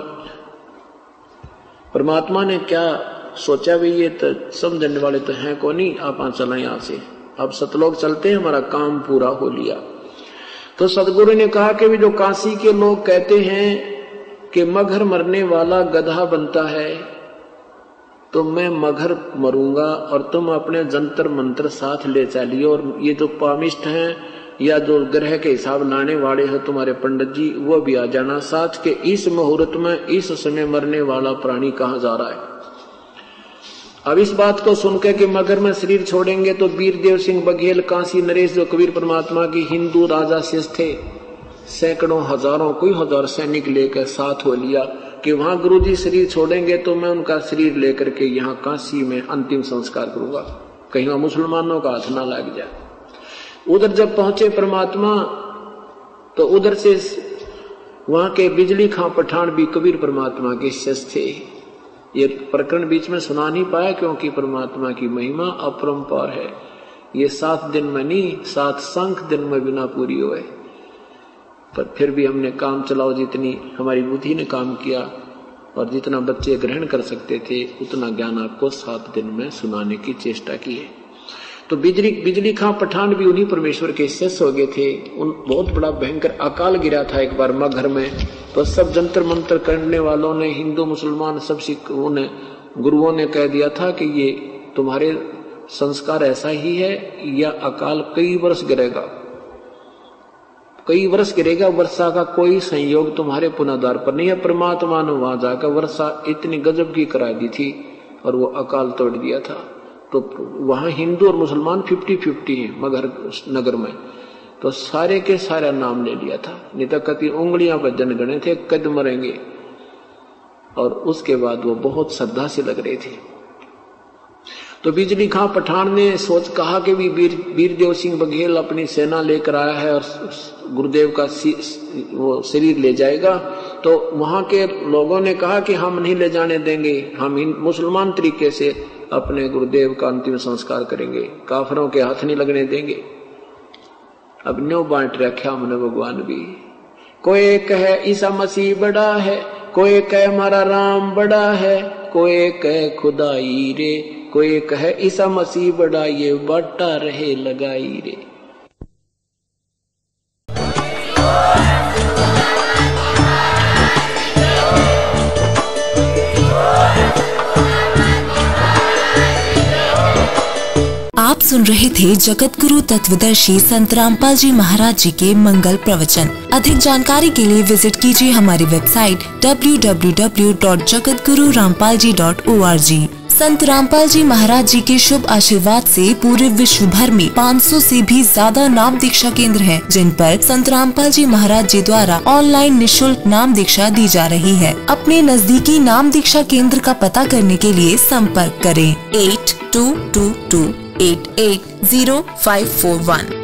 परमात्मा ने क्या सोचा भी, ये तो समझने वाले तो हैं को नहीं, आप चला यहां से, अब सतलोक चलते हैं, हमारा काम पूरा हो लिया। तो सदगुरु ने कहा कि भी जो काशी के लोग कहते हैं कि मगर मरने वाला गधा बनता है, तो मैं मगर मरूंगा और तुम अपने जंतर मंत्र साथ ले चलिए, और ये जो पामिष्ट हैं या जो ग्रह के हिसाब लाने वाले हैं तुम्हारे पंडित जी, वो भी आ जाना साथ के। इस मुहूर्त में इस समय मरने वाला प्राणी कहाँ जा रहा है। अब इस बात को सुनकर कि मगर में शरीर छोड़ेंगे, तो वीरदेव सिंह बघेल, काशी नरेश जो कबीर परमात्मा की हिंदू राजा शेष थे, सैकड़ों हजारों कोई हजार सैनिक लेकर साथ हो लिया कि वहां गुरुजी शरीर छोड़ेंगे तो मैं उनका शरीर लेकर के यहाँ काशी में अंतिम संस्कार करूंगा, कहीं वहां मुसलमानों का हाथ ना लग जाए। उधर जब पहुंचे परमात्मा, तो उधर से वहां के बिजली खां पठान भी कबीर परमात्मा के शिष्य थे। ये प्रकरण बीच में सुना नहीं पाया, क्योंकि परमात्मा की महिमा अपरंपार है। ये सात दिन में नहीं, सात संख दिन में बिना पूरी हुए, पर फिर भी हमने काम चलाओ, जितनी हमारी बुद्धि ने काम किया और जितना बच्चे ग्रहण कर सकते थे उतना ज्ञान आपको सात दिन में सुनाने की चेष्टा की है। तो बिजली बिजली खां पठान भी उन्हीं परमेश्वर के शिष्य हो गए थे। उन बहुत बड़ा भयंकर अकाल गिरा था एक बार मगहर में, तो सब जंतर मंत्र करने वालों ने, हिंदू मुसलमान सब सिख, उन्हें गुरुओं ने कह दिया था कि ये तुम्हारे संस्कार ऐसा ही है, या अकाल कई वर्ष गिरेगा, कई वर्ष गिरेगा, वर्षा का कोई संयोग तुम्हारे पुनर्द्वार पर नहीं है। परमात्मा ने वहां जाकर वर्षा इतनी गजब की करा दी थी और वो अकाल तोड़ दिया था। तो वहां हिंदू और मुसलमान फिफ्टी फिफ्टी हैं मगर नगर में, तो सारे के सारा नाम ले लिया था, नहीं तो कति उंगलियां पर जन गणे थे कद मरेंगे। और उसके बाद वो बहुत श्रद्धा से लग रहे थे। तो बिजली खां पठान ने सोच कहा कि भी वीर वीरदेव सिंह बघेल अपनी सेना लेकर आया है और गुरुदेव का वो शरीर ले जाएगा। तो वहां के लोगों ने कहा कि हम नहीं ले जाने देंगे, हम मुसलमान तरीके से अपने गुरुदेव का अंतिम संस्कार करेंगे, काफरों के हाथ नहीं लगने देंगे। अब न्यो बांट रखा हमने भगवान भी, कोई कहे ईसा मसीह बड़ा है, कोई कहे हमारा राम बड़ा है, कोई कहे खुदाई रे कोई कहे ईसा मसीह बढ़ाइए बाटा रहे लगाई रे। आप सुन रहे थे जगत गुरु तत्वदर्शी संत रामपाल जी महाराज जी के मंगल प्रवचन। अधिक जानकारी के लिए विजिट कीजिए हमारी website W W W dot Jagat Guru Rampal ji dot O R G. Sant Rampal जी महाराज जी के शुभ आशीर्वाद से पूरे विश्व भर में पाँच सौ से भी ज्यादा नाम दीक्षा केंद्र हैं, जिन पर संत रामपाल जी महाराज जी द्वारा ऑनलाइन निशुल्क नाम दीक्षा दी जा रही है। अपने नजदीकी नाम दीक्षा केंद्र का पता करने के लिए संपर्क करें eight two two two eight eight zero five four one.